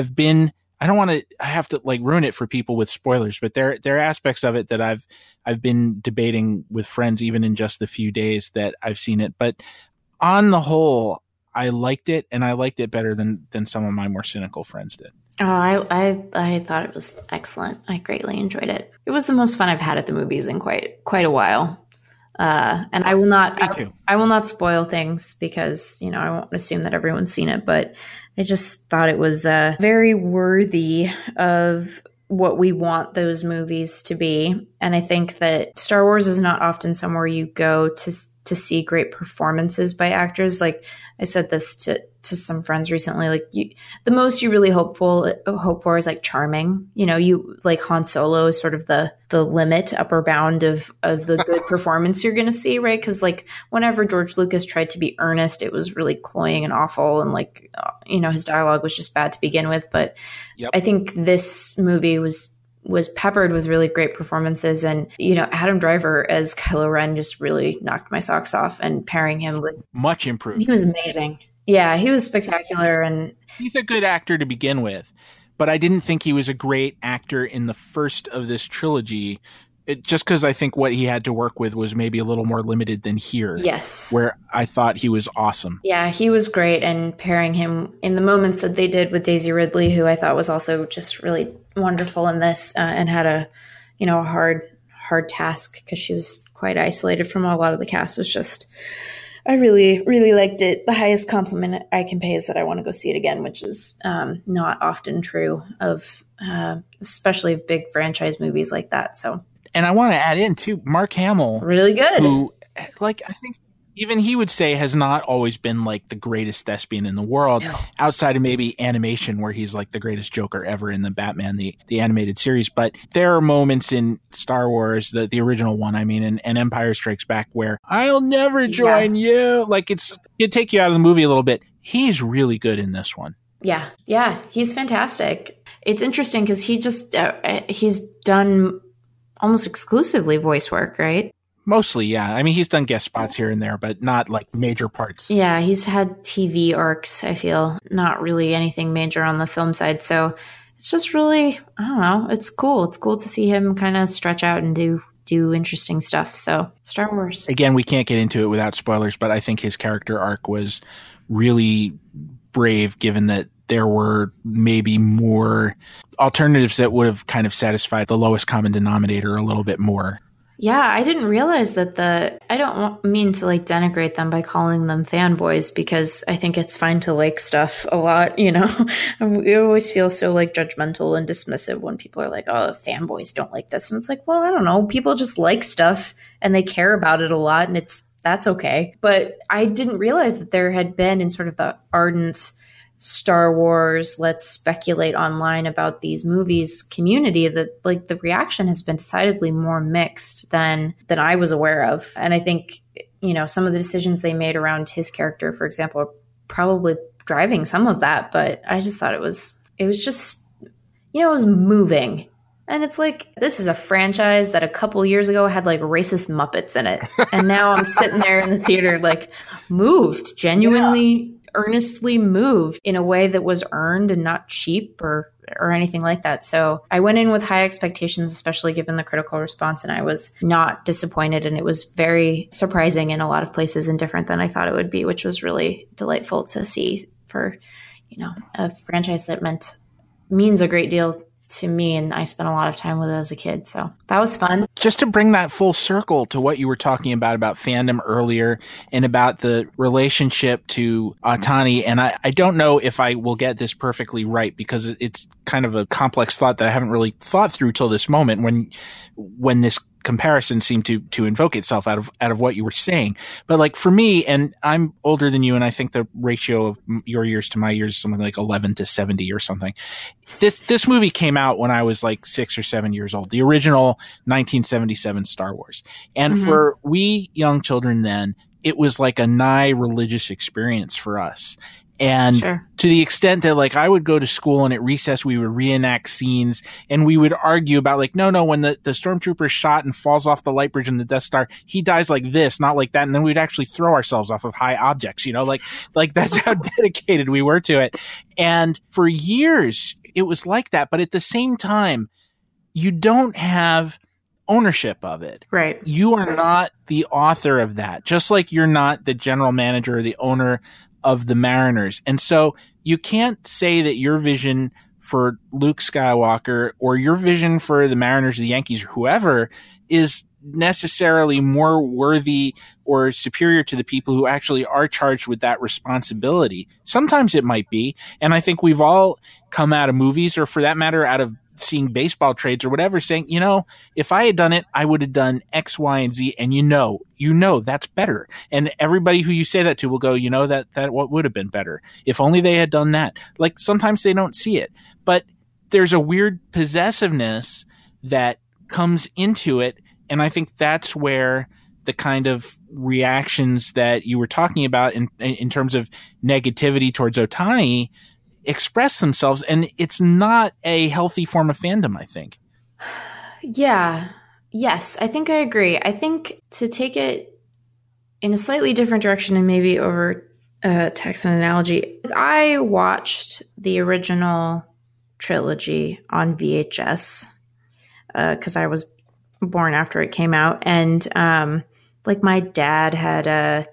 have to like ruin it for people with spoilers, but there are aspects of it that I've been debating with friends, even in just the few days that I've seen it. But on the whole, I liked it, and I liked it better than some of my more cynical friends did. Oh, I thought it was excellent. I greatly enjoyed it. It was the most fun I've had at the movies in quite a while. And I will not, I will not spoil things because, I won't assume that everyone's seen it, but I just thought it was very worthy of what we want those movies to be. And I think that Star Wars is not often somewhere you go to see great performances by actors. Like I said this to some friends recently, like the most you really hope for is like charming. You like Han Solo is sort of the limit, upper bound of the good performance you're going to see, right? Because like whenever George Lucas tried to be earnest, it was really cloying and awful, and like his dialogue was just bad to begin with. But I think this movie was peppered with really great performances, and Adam Driver as Kylo Ren just really knocked my socks off, and pairing him with much improved. He was amazing. Yeah, he was spectacular, and he's a good actor to begin with, but I didn't think he was a great actor in the first of this trilogy. Just because I think what he had to work with was maybe a little more limited than here. Yes. Where I thought he was awesome. Yeah, he was great, and pairing him in the moments that they did with Daisy Ridley, who I thought was also just really wonderful in this, and had a hard task because she was quite isolated from a lot of the cast. Was just, I really, really liked it. The highest compliment I can pay is that I want to go see it again, which is not often true of especially big franchise movies like that. So. And I want to add in too, Mark Hamill, really good, who, like, I think even he would say has not always been like the greatest thespian in the world, outside of maybe animation, where he's like the greatest Joker ever in the Batman, the animated series. But there are moments in Star Wars, the original one, I mean, and Empire Strikes Back, where I'll never join you. Like it'd take you out of the movie a little bit. He's really good in this one. Yeah, he's fantastic. It's interesting because he just he's done almost exclusively voice work, right? Mostly, yeah. I mean, he's done guest spots here and there, but not like major parts. Yeah, he's had TV arcs, I feel. Not really anything major on the film side. So it's just really, I don't know, it's cool. It's cool to see him kind of stretch out and do interesting stuff. So Star Wars. Again, we can't get into it without spoilers, but I think his character arc was really brave, given that there were maybe more alternatives that would have kind of satisfied the lowest common denominator a little bit more. Yeah, I didn't realize that I don't mean to like denigrate them by calling them fanboys, because I think it's fine to like stuff a lot, It always feels so like judgmental and dismissive when people are like, oh, fanboys don't like this. And it's like, well, I don't know. People just like stuff and they care about it a lot, and that's okay. But I didn't realize that there had been in sort of the ardent Star Wars, let's speculate online about these movies community, that like the reaction has been decidedly more mixed than I was aware of. And I think, some of the decisions they made around his character, for example, are probably driving some of that. But I just thought it was just, it was moving. And it's like, this is a franchise that a couple years ago had like racist Muppets in it. And now I'm sitting there in the theater, like moved, genuinely, earnestly moved in a way that was earned and not cheap or anything like that. So I went in with high expectations, especially given the critical response, and I was not disappointed. And it was very surprising in a lot of places and different than I thought it would be, which was really delightful to see for, a franchise that means a great deal to me, and I spent a lot of time with it as a kid. So that was fun. Just to bring that full circle to what you were talking about fandom earlier and about the relationship to Otani. And I don't know if I will get this perfectly right because it's kind of a complex thought that I haven't really thought through till this moment when this comparison seemed to invoke itself out of what you were saying. But like for me, and I'm older than you, and I think the ratio of your years to my years is something like 11 to 70 or something. This movie came out when I was like 6 or 7 years old, the original 1977 Star Wars. And for we young children then, it was like a nigh religious experience for us. And to the extent that like I would go to school and at recess we would reenact scenes and we would argue about like, no, when the stormtrooper shot and falls off the light bridge in the Death Star, he dies like this, not like that. And then we'd actually throw ourselves off of high objects, like that's how dedicated we were to it. And for years it was like that. But at the same time, you don't have ownership of it. Right. You are not the author of that, just like you're not the general manager or the owner of the Mariners. And so you can't say that your vision for Luke Skywalker or your vision for the Mariners, the Yankees, or whoever is necessarily more worthy or superior to the people who actually are charged with that responsibility. Sometimes it might be. And I think we've all come out of movies, or for that matter, out of seeing baseball trades or whatever, saying, if I had done it, I would have done X, Y, and Z. And that's better. And everybody who you say that to will go, that what would have been better if only they had done that. Like sometimes they don't see it, but there's a weird possessiveness that comes into it. And I think that's where the kind of reactions that you were talking about in terms of negativity towards Otani express themselves, and it's not a healthy form of fandom, I think. Yeah. Yes, I think I agree. I think to take it in a slightly different direction and maybe over text and analogy, I watched the original trilogy on VHS because I was born after it came out, and like my dad had a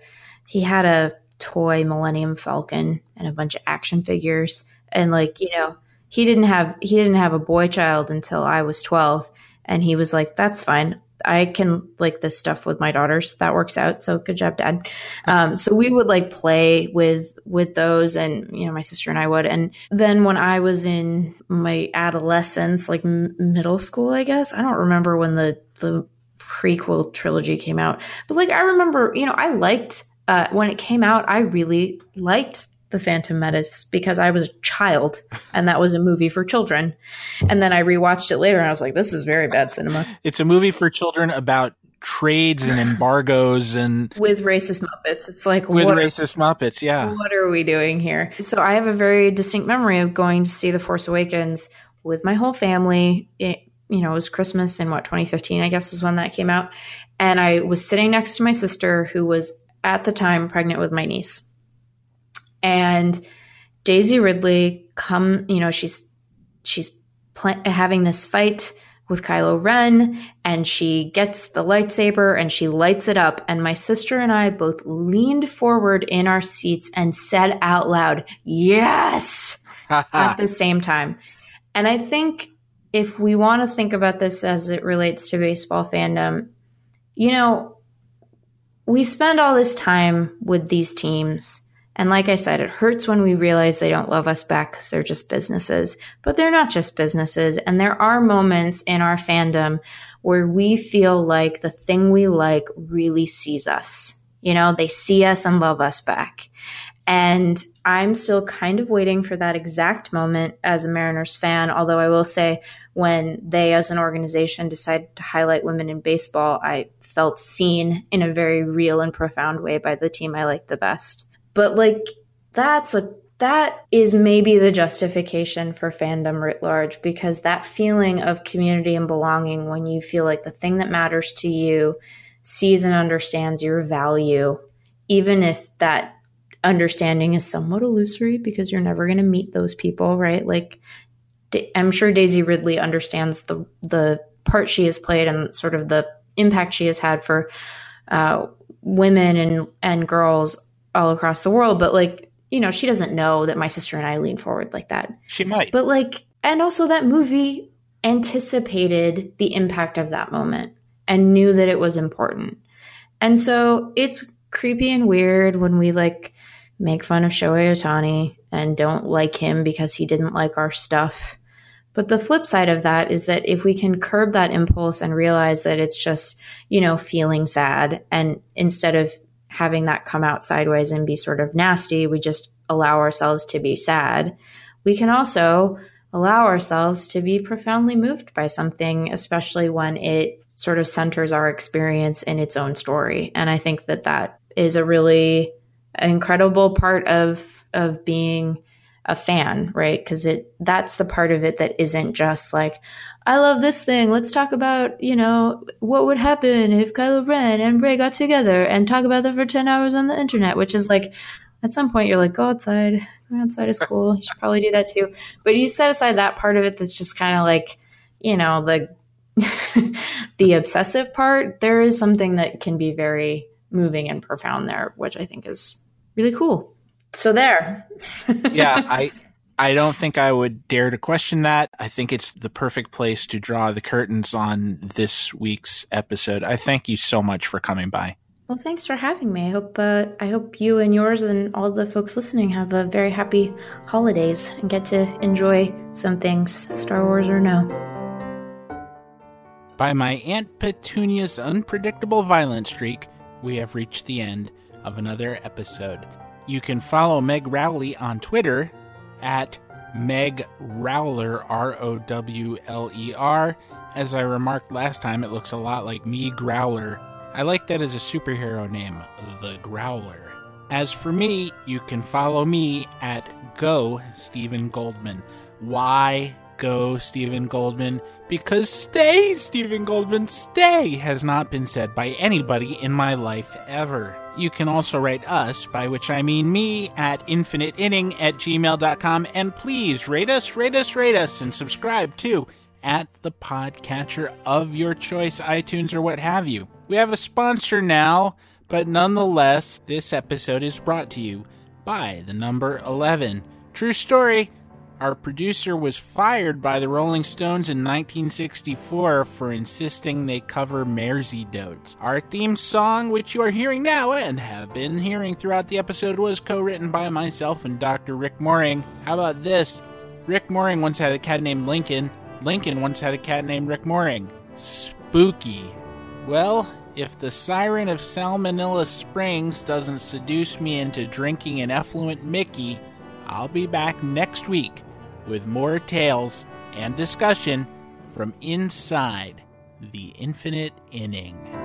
toy Millennium Falcon and a bunch of action figures. And like, he didn't have a boy child until I was 12. And he was like, that's fine. I can like this stuff with my daughters. That works out. So good job, Dad. So we would like play with those, and, my sister and I would. And then when I was in my adolescence, like middle school, I guess, I don't remember when the prequel trilogy came out, but like, I remember, I liked, when it came out, I really liked The Phantom Menace because I was a child and that was a movie for children. And then I rewatched it later and I was like, this is very bad cinema. It's a movie for children about trades and embargoes and with racist Muppets. It's like, racist Muppets. Yeah. What are we doing here? So I have a very distinct memory of going to see The Force Awakens with my whole family. It was Christmas in 2015, I guess, is when that came out. And I was sitting next to my sister, who was at the time pregnant with my niece. And Daisy Ridley she's having this fight with Kylo Ren, and she gets the lightsaber and she lights it up. And my sister and I both leaned forward in our seats and said out loud, yes, at the same time. And I think if we want to think about this as it relates to baseball fandom, we spend all this time with these teams. And like I said, it hurts when we realize they don't love us back because they're just businesses. But they're not just businesses. And there are moments in our fandom where we feel like the thing we like really sees us. They see us and love us back. And I'm still kind of waiting for that exact moment as a Mariners fan. Although I will say, when they as an organization decided to highlight women in baseball, I felt seen in a very real and profound way by the team I like the best. But like, that's that is maybe the justification for fandom writ large, because that feeling of community and belonging, when you feel like the thing that matters to you sees and understands your value, even if that understanding is somewhat illusory because you're never going to meet those people, right? Like, I'm sure Daisy Ridley understands the part she has played and sort of the impact she has had for women and girls all across the world. But like, you know, she doesn't know that my sister and I lean forward like that. She might. But like, and also that movie anticipated the impact of that moment and knew that it was important. And so it's creepy and weird when we like make fun of Shohei Ohtani and don't like him because he didn't like our stuff. But the flip side of that is that if we can curb that impulse and realize that it's just, you know, feeling sad, and instead of having that come out sideways and be sort of nasty, we just allow ourselves to be sad, we can also allow ourselves to be profoundly moved by something, especially when it sort of centers our experience in its own story. And I think that that is a really incredible part of being a fan, right? Because that's the part of it that isn't just like, I love this thing, let's talk about, you know, what would happen if Kylo Ren and Rey got together and talk about that for 10 hours on the internet, which is like, at some point you're like, go outside. Going outside is cool. You should probably do that too. But you set aside that part of it that's just kind of like, you know, the obsessive part. There is something that can be very moving and profound there, which I think is really cool. So there. Yeah, I don't think I would dare to question that. I think it's the perfect place to draw the curtains on this week's episode. I thank you so much for coming by. Well, thanks for having me. I hope you and yours and all the folks listening have a very happy holidays and get to enjoy some things, Star Wars or no. By my Aunt Petunia's unpredictable violent streak, we have reached the end of another episode. You can follow Meg Rowley on Twitter at Meg Rowler, Rowler. As I remarked last time, it looks a lot like me, Growler. I like that as a superhero name, the Growler. As for me, you can follow me at Go Stephen Goldman. Why Go Stephen Goldman? Because stay, Stephen Goldman, stay has not been said by anybody in my life ever. You can also write us, by which I mean me, at infiniteinning@gmail.com, and please rate us, and subscribe too at the podcatcher of your choice, iTunes or what have you. We have a sponsor now, but nonetheless, this episode is brought to you by the number 11. True story. Our producer was fired by the Rolling Stones in 1964 for insisting they cover Mairzy Doats. Our theme song, which you are hearing now and have been hearing throughout the episode, was co-written by myself and Dr. Rick Mooring. How about this? Rick Mooring once had a cat named Lincoln. Lincoln once had a cat named Rick Mooring. Spooky. Well, if the siren of Salmonella Springs doesn't seduce me into drinking an effluent Mickey, I'll be back next week with more tales and discussion from inside the Infinite Inning.